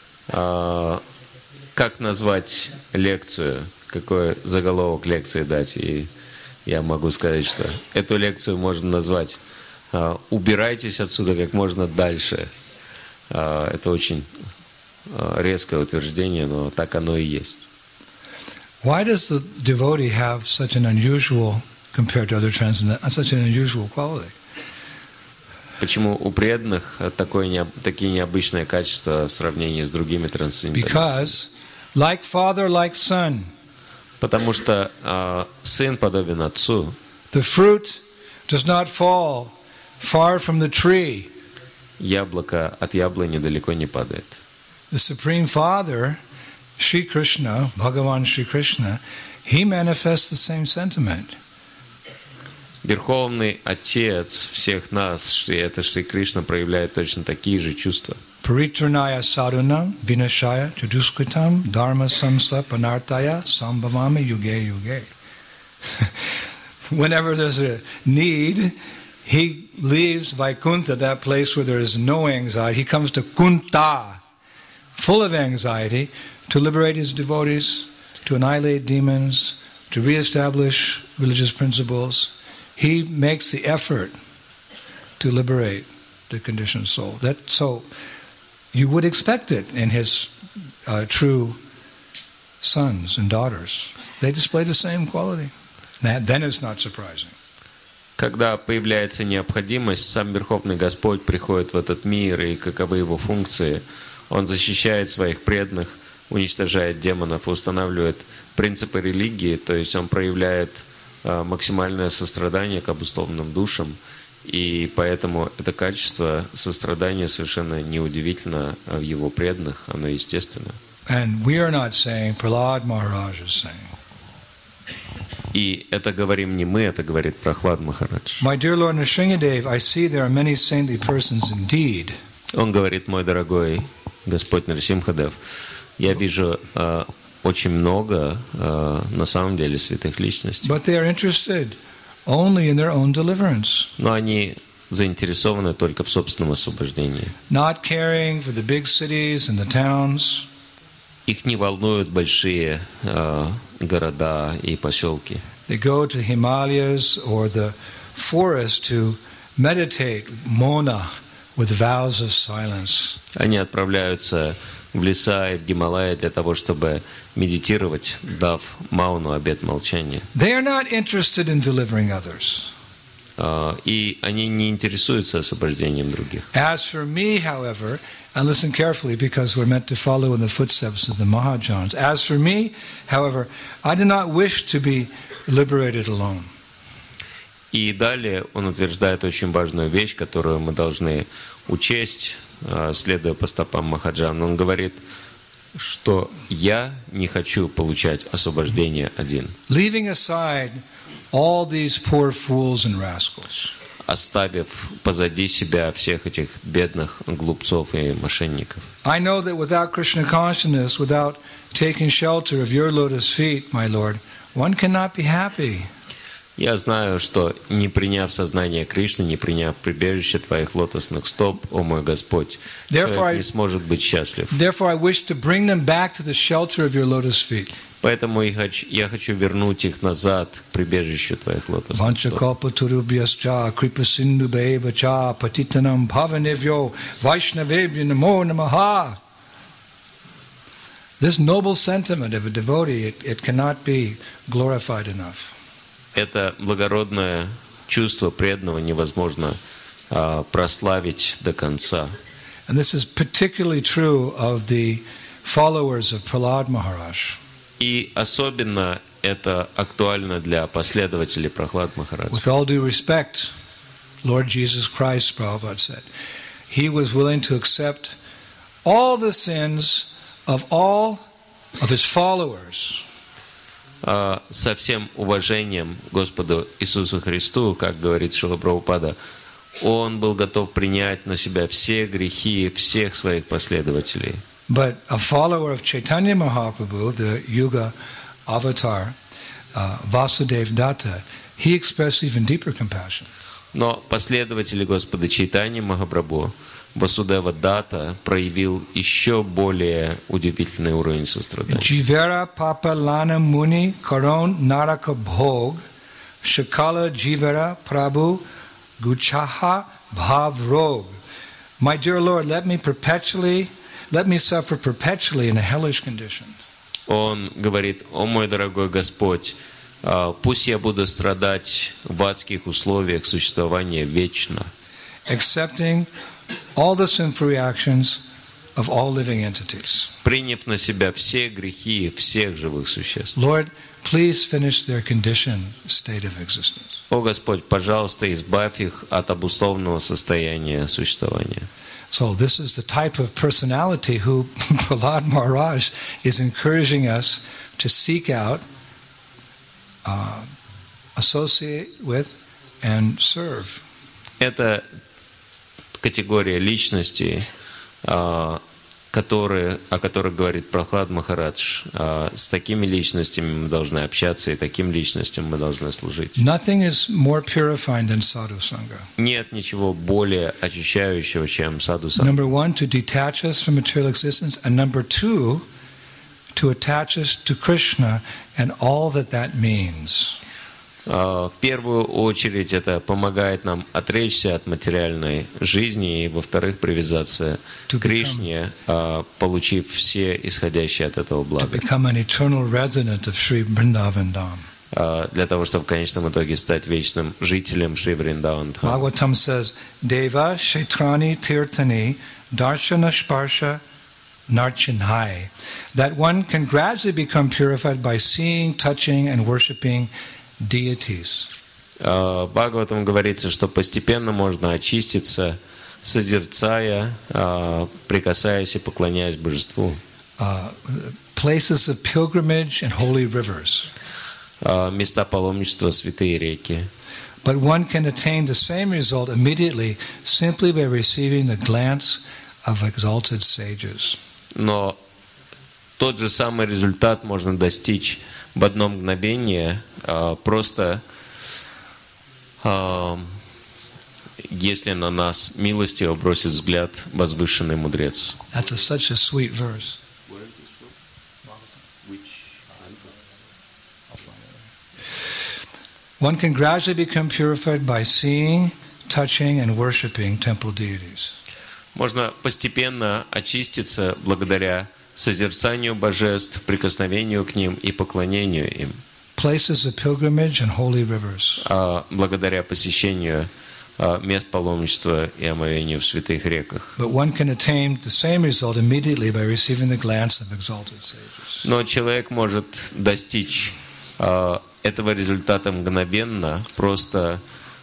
как назвать лекцию, какой заголовок лекции дать? И я могу сказать, что эту лекцию можно назвать «Убирайтесь отсюда как можно дальше». Это очень резкое утверждение, но так оно и есть. Why does the devotee have such an unusual, compared to other transcendent, such an unusual quality? Почему у преданных такое не, такие необычные качества в сравнении с другими трансценденталистами? Because, like father, like son. Потому что э, сын подобен отцу. The fruit does not fall far from the tree. Яблоко от яблони далеко не падает. The Supreme Father, Shri Krishna, Bhagavan Shri Krishna, he manifests the same sentiment. Верховный Отец всех нас, это Шри Кришна, проявляет точно такие же чувства. Paritranaya sadhunam vinashaya chaduskritam dharma samsapanartaya sambhavami yuge yuge. Whenever there's a need, he leaves Vaikuntha, that place where there is no anxiety. He comes to Kunta, full of anxiety, to liberate his devotees, to annihilate demons, to reestablish religious principles. He makes the effort to liberate the conditioned soul. That so you would expect it in his uh, true sons and daughters. They display the same quality. That, then it's not surprising. Когда появляется необходимость, сам Верховный Господь приходит в этот мир, и каковы его функции, Он защищает своих преданных, уничтожает демонов, устанавливает принципы религии, то есть он проявляет а, максимальное сострадание к обусловленным душам, и поэтому это качество сострадания совершенно неудивительно в его преданных, оно естественно. And we are not saying, Prahlad Maharaj is saying. И это говорим не мы, это говорит Прохлад Махарадж. My dear Lord Nrsingadev, I see there are many saintly persons indeed. Он говорит, мой дорогой Господь Нарсимхадев, я вижу э, очень много э, на самом деле святых личностей. But they are interested only in their own deliverance. Но они заинтересованы только в собственном освобождении. Not caring for the big cities and the towns. Их не волнуют большие э, города и поселки. They go to the Himalayas or the forest to meditate mona with vows of silence. Они отправляются в леса и в Гималаи для того, чтобы медитировать, дав мауну обет молчания. They are not interested in delivering others. Uh, и они не интересуются освобождением других. As for me, however, and listen carefully because we're meant to follow in the footsteps of the Mahajans. As for me, however, I do not wish to be liberated alone. И далее он утверждает очень важную вещь, которую мы должны учесть, следуя по стопам Махаджан. Он говорит, что я не хочу получать освобождение один. Leaving aside all these poor fools and rascals. Оставив позади себя всех этих бедных глупцов и мошенников. I know that without Krishna consciousness, without taking shelter of your lotus feet, my Lord, one cannot be happy. Я знаю, что не приняв сознание Кришны, не приняв прибежище твоих лотосных стоп, о мой Господь, человек не сможет быть счастлив. Therefore, I wish to bring them back to the shelter of your lotus feet. Поэтому я хочу, я хочу вернуть их назад к прибежищу твоих лотосных стоп. This noble sentiment of a devotee, it, it cannot be glorified enough. Это благородное чувство преданного невозможно uh, прославить до конца. And this is particularly true of the followers of Prahlad Maharaj. И особенно это актуально для последователей Прохлад Махараджа. With all due respect, Lord Jesus Christ, Prabhupada said, He was willing to accept all the sins of all of His followers. Uh, со всем уважением Господу Иисусу Христу, как говорит Шрила Прабхупада, Он был готов принять на себя все грехи всех своих последователей. But a follower of Chaitanya Mahaprabhu, the Yuga avatar, uh, Vasudev Datta, he expressed even deeper compassion. Но последователи Господа Чайтаньи Махапрабху, Васудева Датта, проявил еще более удивительный уровень сострадания. Jivera Papa Lana Muni Karon Naraka Bhog Shakala Jivera Prabhu Guchaha Bhav Rog. My dear Lord, let me perpetually, let me suffer perpetually in a hellish condition. Он говорит, о мой дорогой Господь, пусть я буду страдать в адских условиях существования вечно. Accepting all the sinful reactions of all living entities. Приняв на себя все грехи всех живых существ. Lord, please finish their conditioned state of existence. О Господь, пожалуйста, избавь их от обусловленного состояния существования. So this is the type of personality who Prahlad Maharaj is encouraging us to seek out, uh, associate with, and serve. Это категория личностей, которые, о которых говорит Прохлад Махарадж. С такими личностями мы должны общаться, и таким личностям мы должны служить. Nothing is more purifying than sadhu sangha. Нет ничего более очищающего, чем саду санга. Number one, to detach us from material existence, and number two, to attach us to Krishna and all that that means. В первую очередь это помогает нам отречься от материальной жизни и, во-вторых, привязаться к Кришне, получив все исходящие от этого блага. Для того, чтобы в конечном итоге стать вечным жителем Шри Вриндаван Дхама. Bhagavatam says, Deva Kshetrani Tirthani Darshana Sparsha Narchinhai, that one can gradually become purified by seeing, touching, and worshipping deities. В Бхагаватам говорится, что постепенно можно очиститься, созерцая, прикасаясь и поклоняясь божеству. Uh, places of pilgrimage and holy rivers. Места паломничества, святые реки. But one can attain the same result immediately simply by receiving the glance of exalted sages. Но тот же самый результат можно достичь в одно мгновение, просто если на нас милостиво бросит взгляд возвышенный мудрец. That's a, such a sweet verse. One can gradually become purified by seeing, touching, and worshipping temple deities. Можно постепенно очиститься благодаря созерцанию божеств, прикосновению к ним и поклонению им. Places of pilgrimage and holy rivers. Благодаря посещению мест паломничества и омовению в святых реках. But one can attain the same result immediately by receiving the glance of exalted sages. Но человек может достичь этого результата мгновенно, просто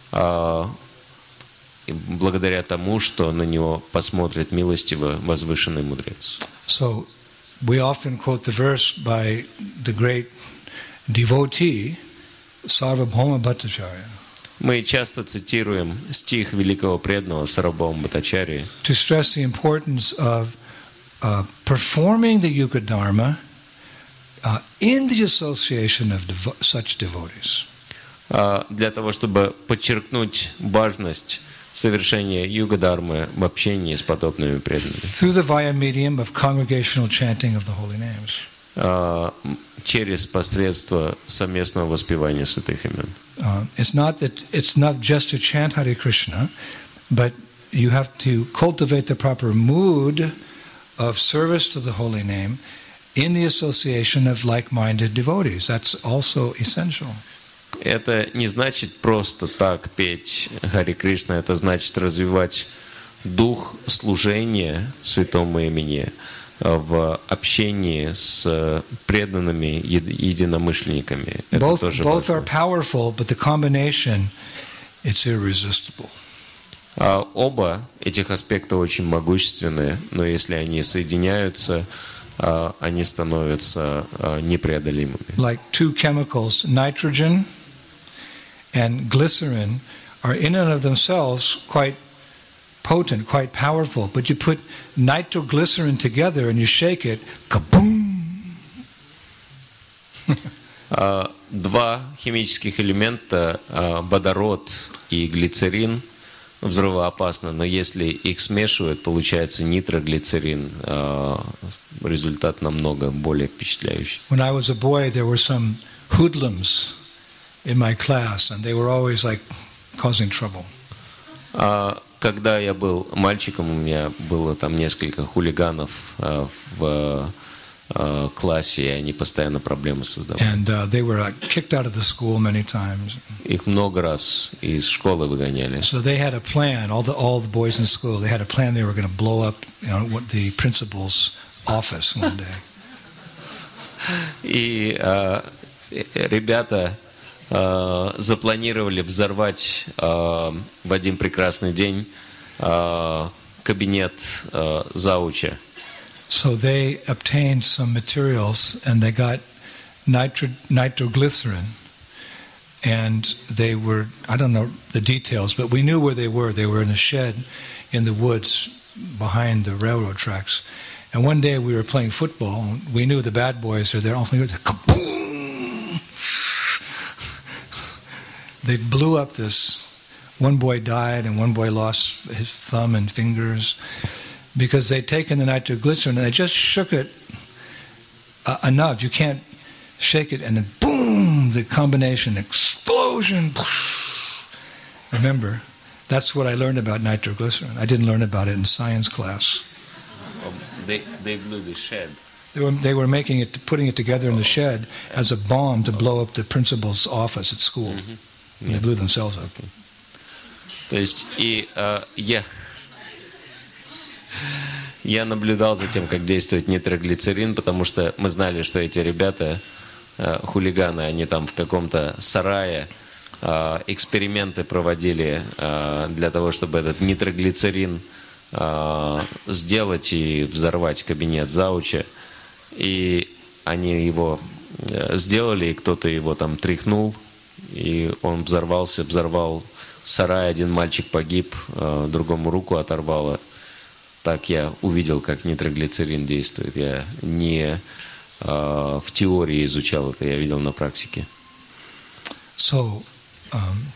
благодаря тому, что на него посмотрит милостиво возвышенный мудрец. So we often quote the verse by the great devotee Sarvabhauma Bhattacharya. Мы часто цитируем стих великого преданного Сарвабхаума Бхаттачарьи. To stress the importance of uh, performing the Yuga Dharma uh, in the association of devo- such devotees. Uh, для того, чтобы подчеркнуть важность совершения юга-дharмы в общении с подобными преданными. Through the via medium of congregational chanting of the holy names. Uh, через посредство совместного воспевания святых имен. Uh, it's not that it's not just to chant Hare Krishna, but you have to cultivate the proper mood of service to the holy name in the association of like-minded devotees. That's also essential. Это не значит просто так петь Харе Кришна, это значит развивать дух служения святому имени в общении с преданными единомышленниками. Это both, тоже both важно. are powerful, but the combination, it's irresistible. А оба этих аспекта очень могущественны, но если они соединяются, они становятся непреодолимыми. Like two chemicals, nitrogen and glycerin, are in and of themselves quite potent, quite powerful. But you put nitroglycerin together and you shake it, kaboom! Два химических элемента, водород и глицерин, взрывоопасно, но если их смешивают, получается нитроглицерин. Результат намного более впечатляющий. When I was a boy, there were some hoodlums in my class, and they were always like causing trouble. Когда я был мальчиком, у меня было там несколько хулиганов в классе, и они постоянно проблемы создавали. And uh, they were uh, kicked out of the school many times. Их много раз из школы выгоняли. So they had a plan. All the all the boys in school, they had a plan. They were going to blow up, you know, what the principal's office one day. И э, ребята э, запланировали взорвать э, в один прекрасный день э, кабинет э, зауча. So they obtained some materials and they got nitro, nitroglycerin, and they were, I don't know the details, but we knew where they were. They were in a shed in the woods behind the railroad tracks. And one day we were playing football, and we knew the bad boys were there. All we heard was kaboom! They blew up this. One boy died, and one boy lost his thumb and fingers because they'd taken the nitroglycerin and they just shook it uh, enough. You can't shake it, and then boom! The combination, explosion. Remember, that's what I learned about nitroglycerin. I didn't learn about it in science class. They, they blew the shed. They were, they were making it, putting it together in the shed as a bomb to blow up the principal's office at school. Mm-hmm. Yeah. They blew themselves up. То есть и э, я Я наблюдал за тем, как действует нитроглицерин, потому что мы знали, что эти ребята, э, хулиганы, они там в каком-то сарае э, эксперименты проводили э, для того, чтобы этот нитроглицерин э, сделать и взорвать кабинет зауча. И они его э, сделали, и кто-то его там тряхнул, и он взорвался, взорвал сарай, один мальчик погиб, э, другому руку оторвало. Так я увидел, как нитроглицерин действует. Я не э, в теории изучал это, я видел на практике. So, um,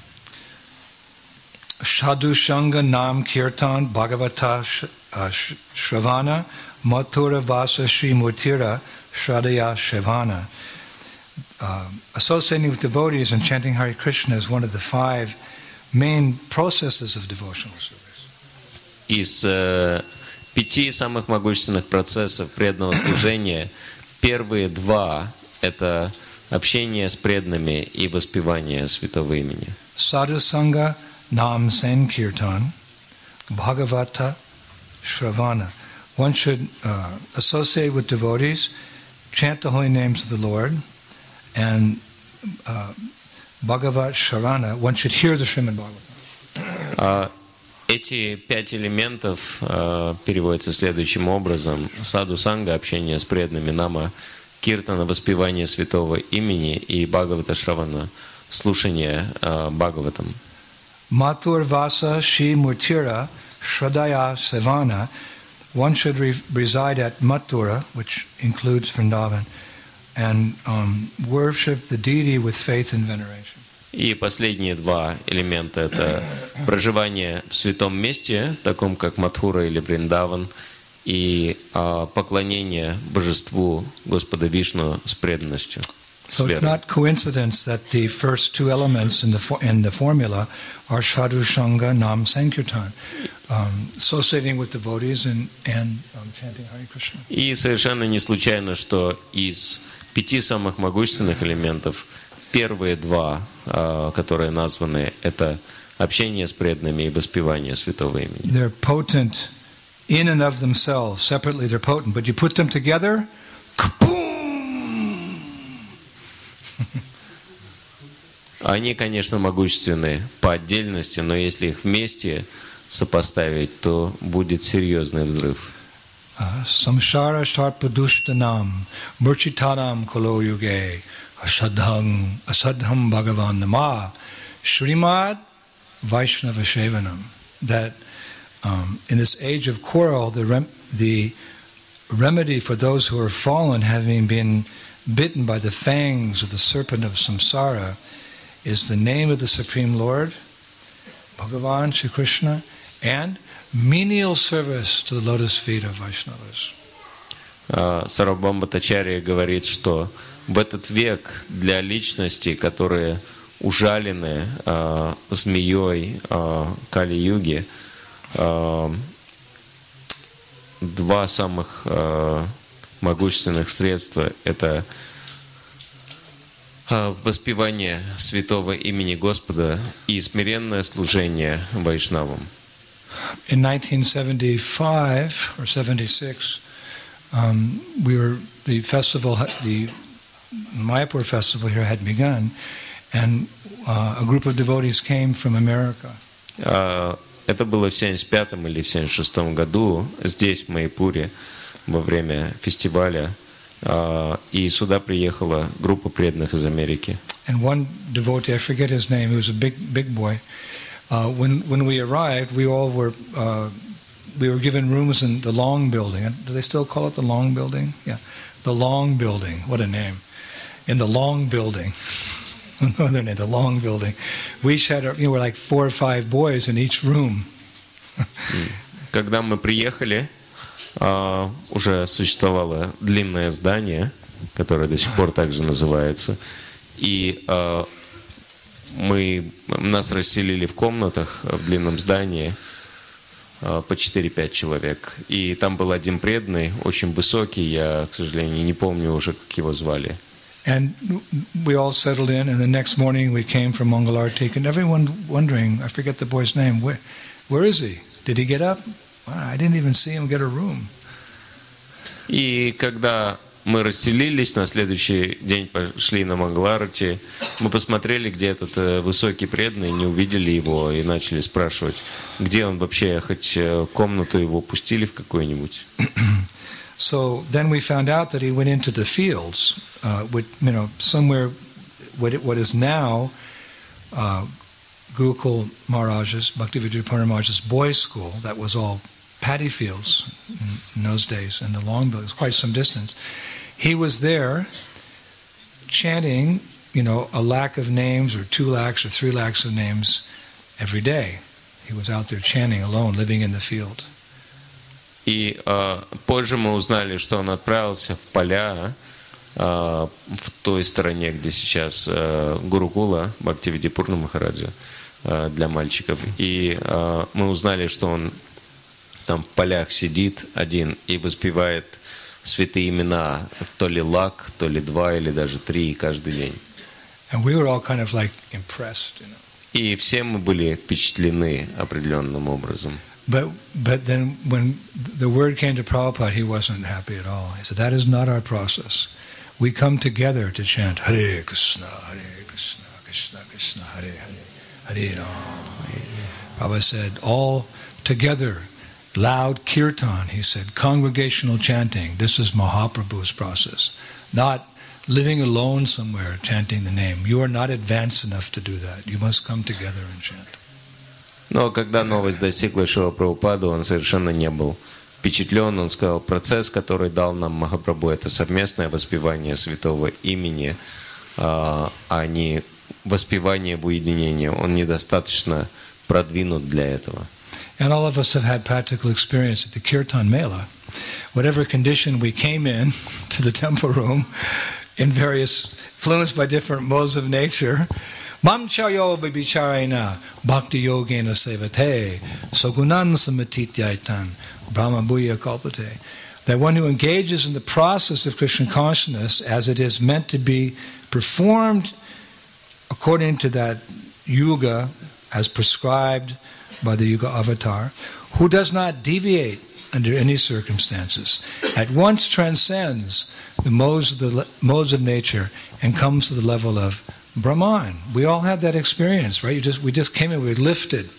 Sadhu Sangha Nam Kirtan Bhagavata uh, Shravana Mathura Vasa Sri Murtira Shradaya Shravana. Uh, associating with devotees and chanting Hare Krishna is one of the five main processes of devotional service. Из э, пяти самых могущественных процессов преданного служения первые два – это общение с преданными и воспевание святого имени. Sadhu Sangha Nam Sankirtan Bhagavata Shravana. One should uh, associate with devotees, chant the holy names of the Lord, and uh, Bhagavat Shravana. One should hear the Srimad Bhagavatam. Эти пять элементов э, переводятся следующим образом. Саду санга, общение с преданными, нама, киртана, воспевание святого имени и Бхагавата Шравана, слушание э, Бхагаватам. Mathur Vasa Shri Murtira Shradaya Sevana. One should re- reside at Mathura, which includes Vrindavan, and um, worship the deity with faith and veneration. И последние два элемента – это проживание в святом месте, таком как Мадхура или Вриндаван, и а, поклонение божеству Господа Вишну с преданностью. So it's not coincidence that the first two elements in the for, in the formula are Sadhu Sangha Nam Sankirtan, um, associating with devotees and, and um, chanting Hare Krishna. И совершенно не случайно, что из пяти самых могущественных элементов первые два, которые названы, это общение с преданными и воспевание святого имени. They're potent in and of themselves. Separately, they're potent, but you put them together, kaboom! Они, конечно, могущественны по отдельности, но если их вместе сопоставить, то будет серьезный взрыв. Samsara Sharpadushtanam Murchitadam Kolo Yuge Asadham Asadham Bhagavan Nama Srimad Vaishnava Shevanam. That um, in this age of quarrel, the rem- the remedy for those who are fallen, having been bitten by the fangs of the serpent of samsara, is the name of the Supreme Lord, Bhagavan Shri Krishna, and menial service to the lotus feet of Vaishnavas. Сарвабхаума Бхаттачарья говорит, что в этот век для личностей, которые ужалены э, змеей э, Кали-юги, э, два самых э, могущественных средства – это э, воспевание святого имени Господа и смиренное служение вайшнавам. In nineteen seventy-five or seventy-six, um, we were the festival, the Mayapur festival here had begun, and uh, a group of devotees came from America. Это было в семьдесят пятом или в семьдесят шестом году здесь в Майяпуре во время фестиваля, и сюда приехала группа преданных из Америки. And one devotee, I forget his name, he was a big big boy. Uh, when when we arrived, we all were uh, we were given rooms in the Long Building. Do they still call it the Long Building? Yeah, the Long Building. What a name! In the Long Building, another name, the Long Building. We each had, you know, we're like four or five boys in each room. Когда мы приехали, uh, уже существовало длинное здание, которое до сих пор также называется, и uh, Мы, нас расселили в комнатах в длинном здании по четыре-пять человек. И там был один преданный, очень высокий, я, к сожалению, не помню уже, как его звали. And we all settled in, and the next morning we came from Mangalartik, and everyone wondering, I forget the boy's name, where, where is he? Did he get up? I didn't even see him get a room. И когда мы расселились, на следующий день пошли на Мангаларати, мы посмотрели, где этот высокий преданный, не увидели его и начали спрашивать, где он вообще, хоть комнату его пустили в какую-нибудь. So then we found out that he went into the fields, uh, with, you know, somewhere, what, it, what is now uh, Gurukul Maharaj's, Bhaktivedanta Maharaj's boys' school. That was all paddy fields in, in those days, and the long, it was quite some distance. He was there chanting, you know, a lakh of names or two lakhs or three lakhs of names every day. He was out there chanting alone, living in the field. И э, позже мы узнали, что он отправился в поля э, в той стороне, где сейчас э, Гурукула, Бхактивидипурна Махараджа, э, для мальчиков. И э, мы узнали, что он там в полях сидит один и воспевает святые имена, то ли лак, то ли два, или даже три каждый день. And we were all kind of like impressed, you know. И все мы были впечатлены определенным образом. But but then when the word came to Prabhupada, he wasn't happy at all. He said, that is not our process. We come together to chant Hare Krishna, Hare Krishna, Krishna Krishna, Hare Hare, Hare Rama. Prabhupada said, all together, loud kirtan, he said, congregational chanting. This is Mahaprabhu's process. Not living alone somewhere chanting the name. You are not advanced enough to do that. You must come together and chant. Но когда новость достигла Шрила Прабхупады, он совершенно не был впечатлен. Он сказал, процесс, который дал нам Махапрабху, это совместное воспевание святого имени, а не воспевание в уединении. Он недостаточно продвинут для этого. And all of us have had practical experience at the Kirtan Mela. Whatever condition we came in to the temple room, in various, influenced by different modes of nature, Mam chayo bibicharena bhakti yogena sevate sogunan samatityaitan brahma bhuya kalpate. That one who engages in the process of Krishna consciousness as it is meant to be performed according to that yuga as prescribed by the Yuga Avatar, who does not deviate under any circumstances, at once transcends the modes of, the modes of nature and comes to the level of Brahman. We all have that experience, right? You just we just came in, we were lifted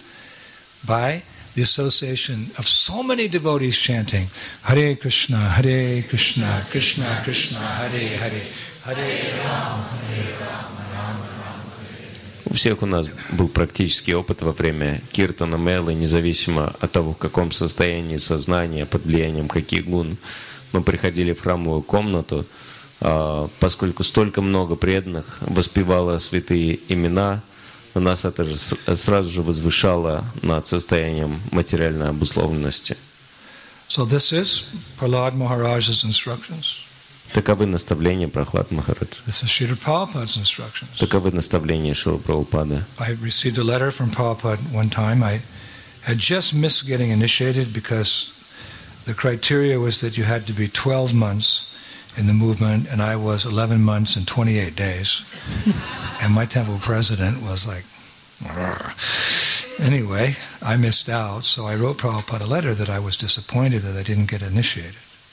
by the association of so many devotees chanting Hare Krishna, Hare Krishna, Krishna Krishna, Hare Hare, Hare Rama, Hare Rama, Rama Rama, Hare. У всех у нас был практический опыт во время киртана Мелы, независимо от того, в каком состоянии сознания, под влиянием каких гун. Мы приходили в храмовую комнату, поскольку столько много преданных воспевало святые имена, нас это же сразу же возвышало над состоянием материальной обусловленности. So this is Prahlad Maharaj's instructions. Таковы наставления Прахлад Махараджа. This is Srila Prabhupada's instructions. Таковы наставления Шрила Прабхупады. I received a letter from Prabhupada one time. I had just missed getting initiated because the criteria was that you had to be twelve months in the movement, and I was eleven months and twenty-eight days. And my temple president was like, Argh. Anyway, I missed out, so I wrote Prabhupada a letter that I was disappointed that I didn't get initiated.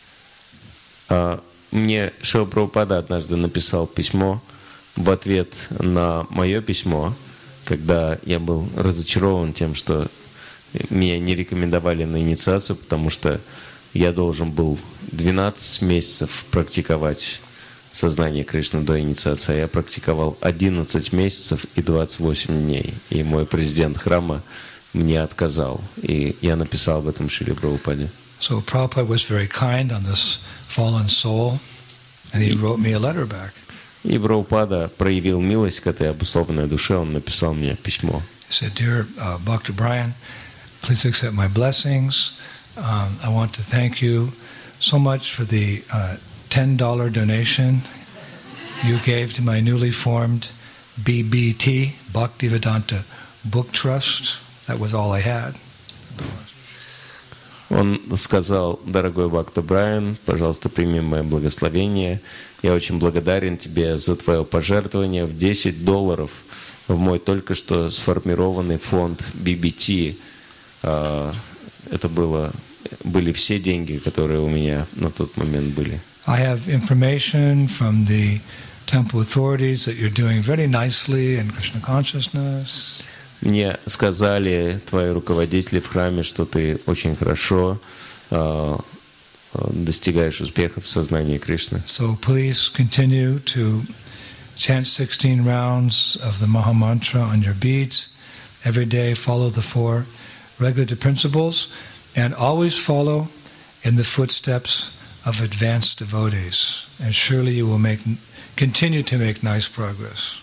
Uh, Мне Шрила Прабхупада однажды написал письмо в ответ на мое письмо, когда я был разочарован тем, что меня не рекомендовали на инициацию, потому что я должен был двенадцать месяцев практиковать сознание Кришны до инициации, а я практиковал одиннадцать месяцев и двадцать восемь дней. И мой президент храма мне отказал. И я написал об этом Шриле Прабхупаде. So Prabhupada was very kind on this fallen soul, and he wrote me a letter back. И Прабхупада проявил милость к этой обусловленной душе, он написал мне письмо. He said, Dear uh, Bhakta Brian, please accept my blessings. Um, I want to thank you so much for the uh, ten dollar donation you gave to my newly formed B B T, Bhaktivedanta Book Trust. That was all I had. Он сказал: дорогой Бхакта Брайан, пожалуйста, прими мое благословение. Я очень благодарен тебе за твое пожертвование в десять долларов в мой только что сформированный фонд би би ти. Это было были все деньги, которые у меня на тот момент были. I have information from the temple authorities that you're doing very nicely in Krishna consciousness. Мне сказали твои руководители в храме, что ты очень хорошо э, достигаешь успехов в сознании Кришны. So please continue to chant sixteen rounds of the Maha Mantra on your beads. Every day follow the four regulative principles and always follow in the footsteps of advanced devotees. And surely you will make, continue to make nice progress.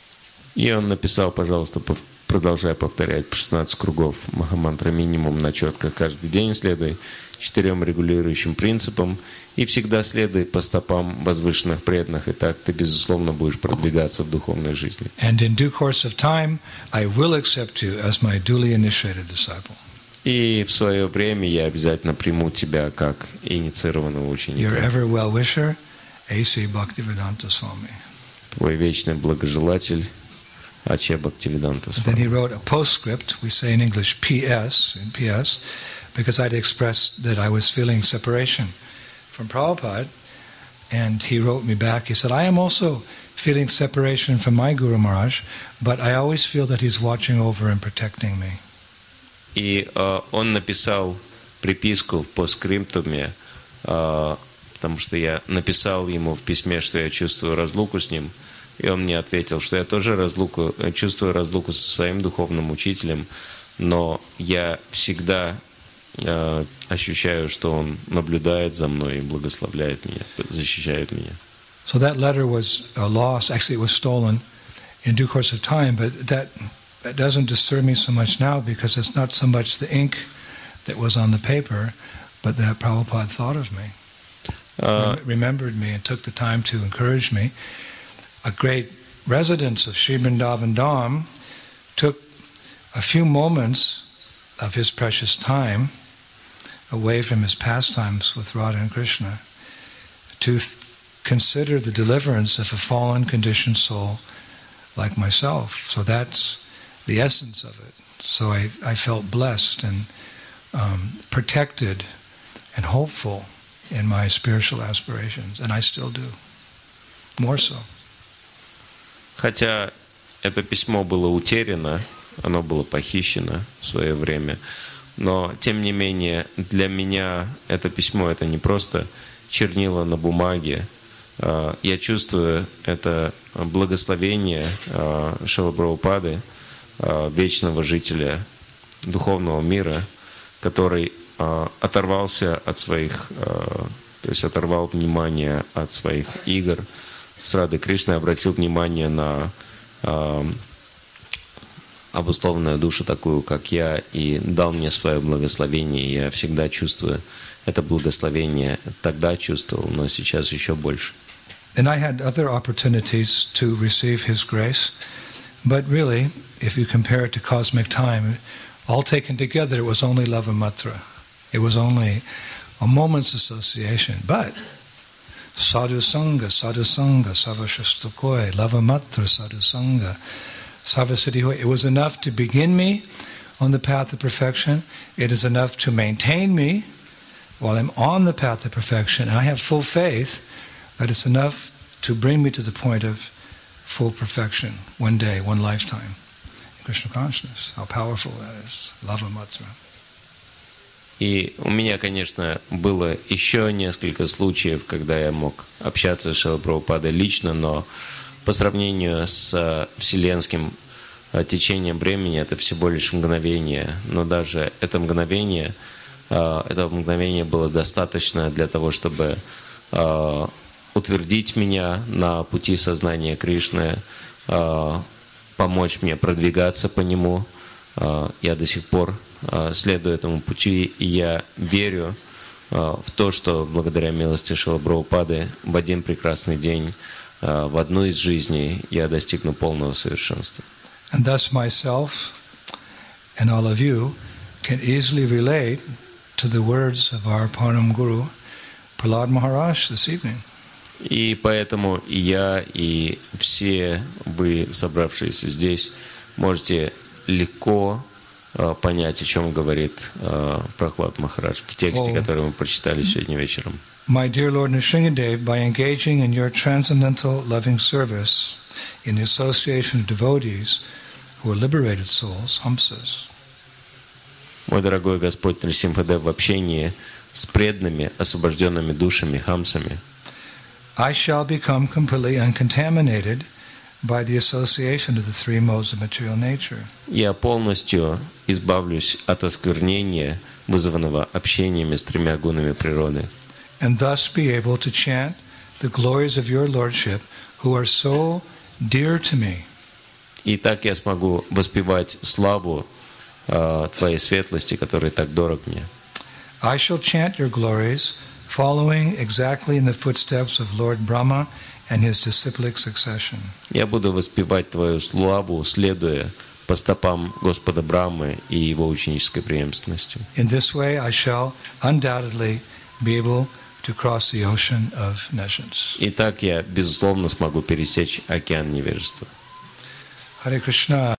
И он написал, пожалуйста, продолжай повторять по шестнадцать кругов Махамантра минимум на четко каждый день, следуй четырем регулирующим принципам и всегда следуй по стопам возвышенных преданных, и так ты, безусловно, будешь продвигаться в духовной жизни. And in due course of time, I will accept you as my duly initiated disciple. И в свое время я обязательно приму тебя как инициированного ученика. Your ever well wisher, A C Bhaktivedanta Swami. Твой вечный благожелатель Аче Бхактивиданта Then he Свами. wrote a postscript, we say in English P S, in P S, because I'd expressed that I was feeling separation from Prabhupada, and he wrote me back, he said, I am also feeling separation from my Guru Maharaj, but I always feel that he's watching over and protecting me. И э, он написал приписку в постскриптуме, э, потому что я написал ему в письме, что я чувствую разлуку с ним, и он мне ответил, что я тоже разлуку, чувствую разлуку со своим духовным учителем, но я всегда э, ощущаю, что он наблюдает за мной и благословляет меня, защищает меня. So that letter was uh, lost, actually it was stolen in due course of time, but that, that doesn't disturb me so much now because it's not so much the ink that was on the paper, but that Prabhupada thought of me, Uh, rem- remembered me and took the time to encourage me. A great resident of Sri Vrindavan Dham took a few moments of his precious time away from his pastimes with Radha and Krishna to th- consider the deliverance of a fallen, conditioned soul like myself. So that's the essence of it. So I, I felt blessed and um, protected and hopeful in my spiritual aspirations, and I still do, more so. Хотя это письмо было утеряно, оно было похищено в свое время, но тем не менее для меня это письмо это не просто чернила на бумаге. Я чувствую это благословение Шрилы Прабхупады, вечного жителя духовного мира, который оторвался от своих, то есть оторвал внимание от своих игр с Радой Кришной, обратил внимание на э, обусловленную душу такую, как я, и дал мне свое благословение. Я всегда чувствую это благословение. Тогда чувствовал, но сейчас еще больше. And I had other opportunities to receive His grace, but really, if you compare it to cosmic time, all taken together, it was only Lava Matra. It was only a moment's association, but Sadhu Sangha, Sadhu Sangha, Sarvashastakoi, Lava Matra, Sadhu Sangha, Sarvasiddhi Hoy. It was enough to begin me on the path of perfection. It is enough to maintain me while I'm on the path of perfection. And I have full faith that it's enough to bring me to the point of full perfection one day, one lifetime. Krishna consciousness, how powerful that is. Lava Matra. И у меня, конечно, было еще несколько случаев, когда я мог общаться с Шрилой Прабхупадой лично, но по сравнению с вселенским течением времени это всего лишь мгновение. Но даже это мгновение, это мгновение было достаточно для того, чтобы утвердить меня на пути сознания Кришны, помочь мне продвигаться по нему. Я до сих пор следую этому пути, и я верю в то, что благодаря милости Шрилы Прабхупады в один прекрасный день, в одну из жизней я достигну полного совершенства. And thus myself and all of you can easily relate to the words of our Param Guru, Prahlad Maharaj, this evening. И поэтому и я, и все вы, собравшиеся здесь, можете легко понять, о чем говорит Прохлад Махарадж в тексте, Oh. который мы прочитали сегодня вечером. My dear Lord Nrsingadev, by engaging in your transcendental loving service in the association of devotees who are liberated souls, Hamsas, Мой дорогой Господь Нрсимхадев, в общении с преданными, освобожденными душами, хамсами, I shall become completely uncontaminated by the association of the three modes of material nature. я полностью избавлюсь от осквернения, вызванного общениями с тремя гунами природы, And thus be able to chant the glories of your Lordship, who are so dear to me. и так я смогу воспевать славу э, Твоей светлости, который так дорог мне. I shall chant your glories, following exactly in the footsteps of Lord Brahma and his disciplic succession. Я буду воспевать Твою славу, следуя по стопам Господа Брамы и его ученической преемственности. In this way, I shall undoubtedly be able to cross the ocean of nescience. И так я, безусловно, смогу пересечь океан невежества. Hare Krishna.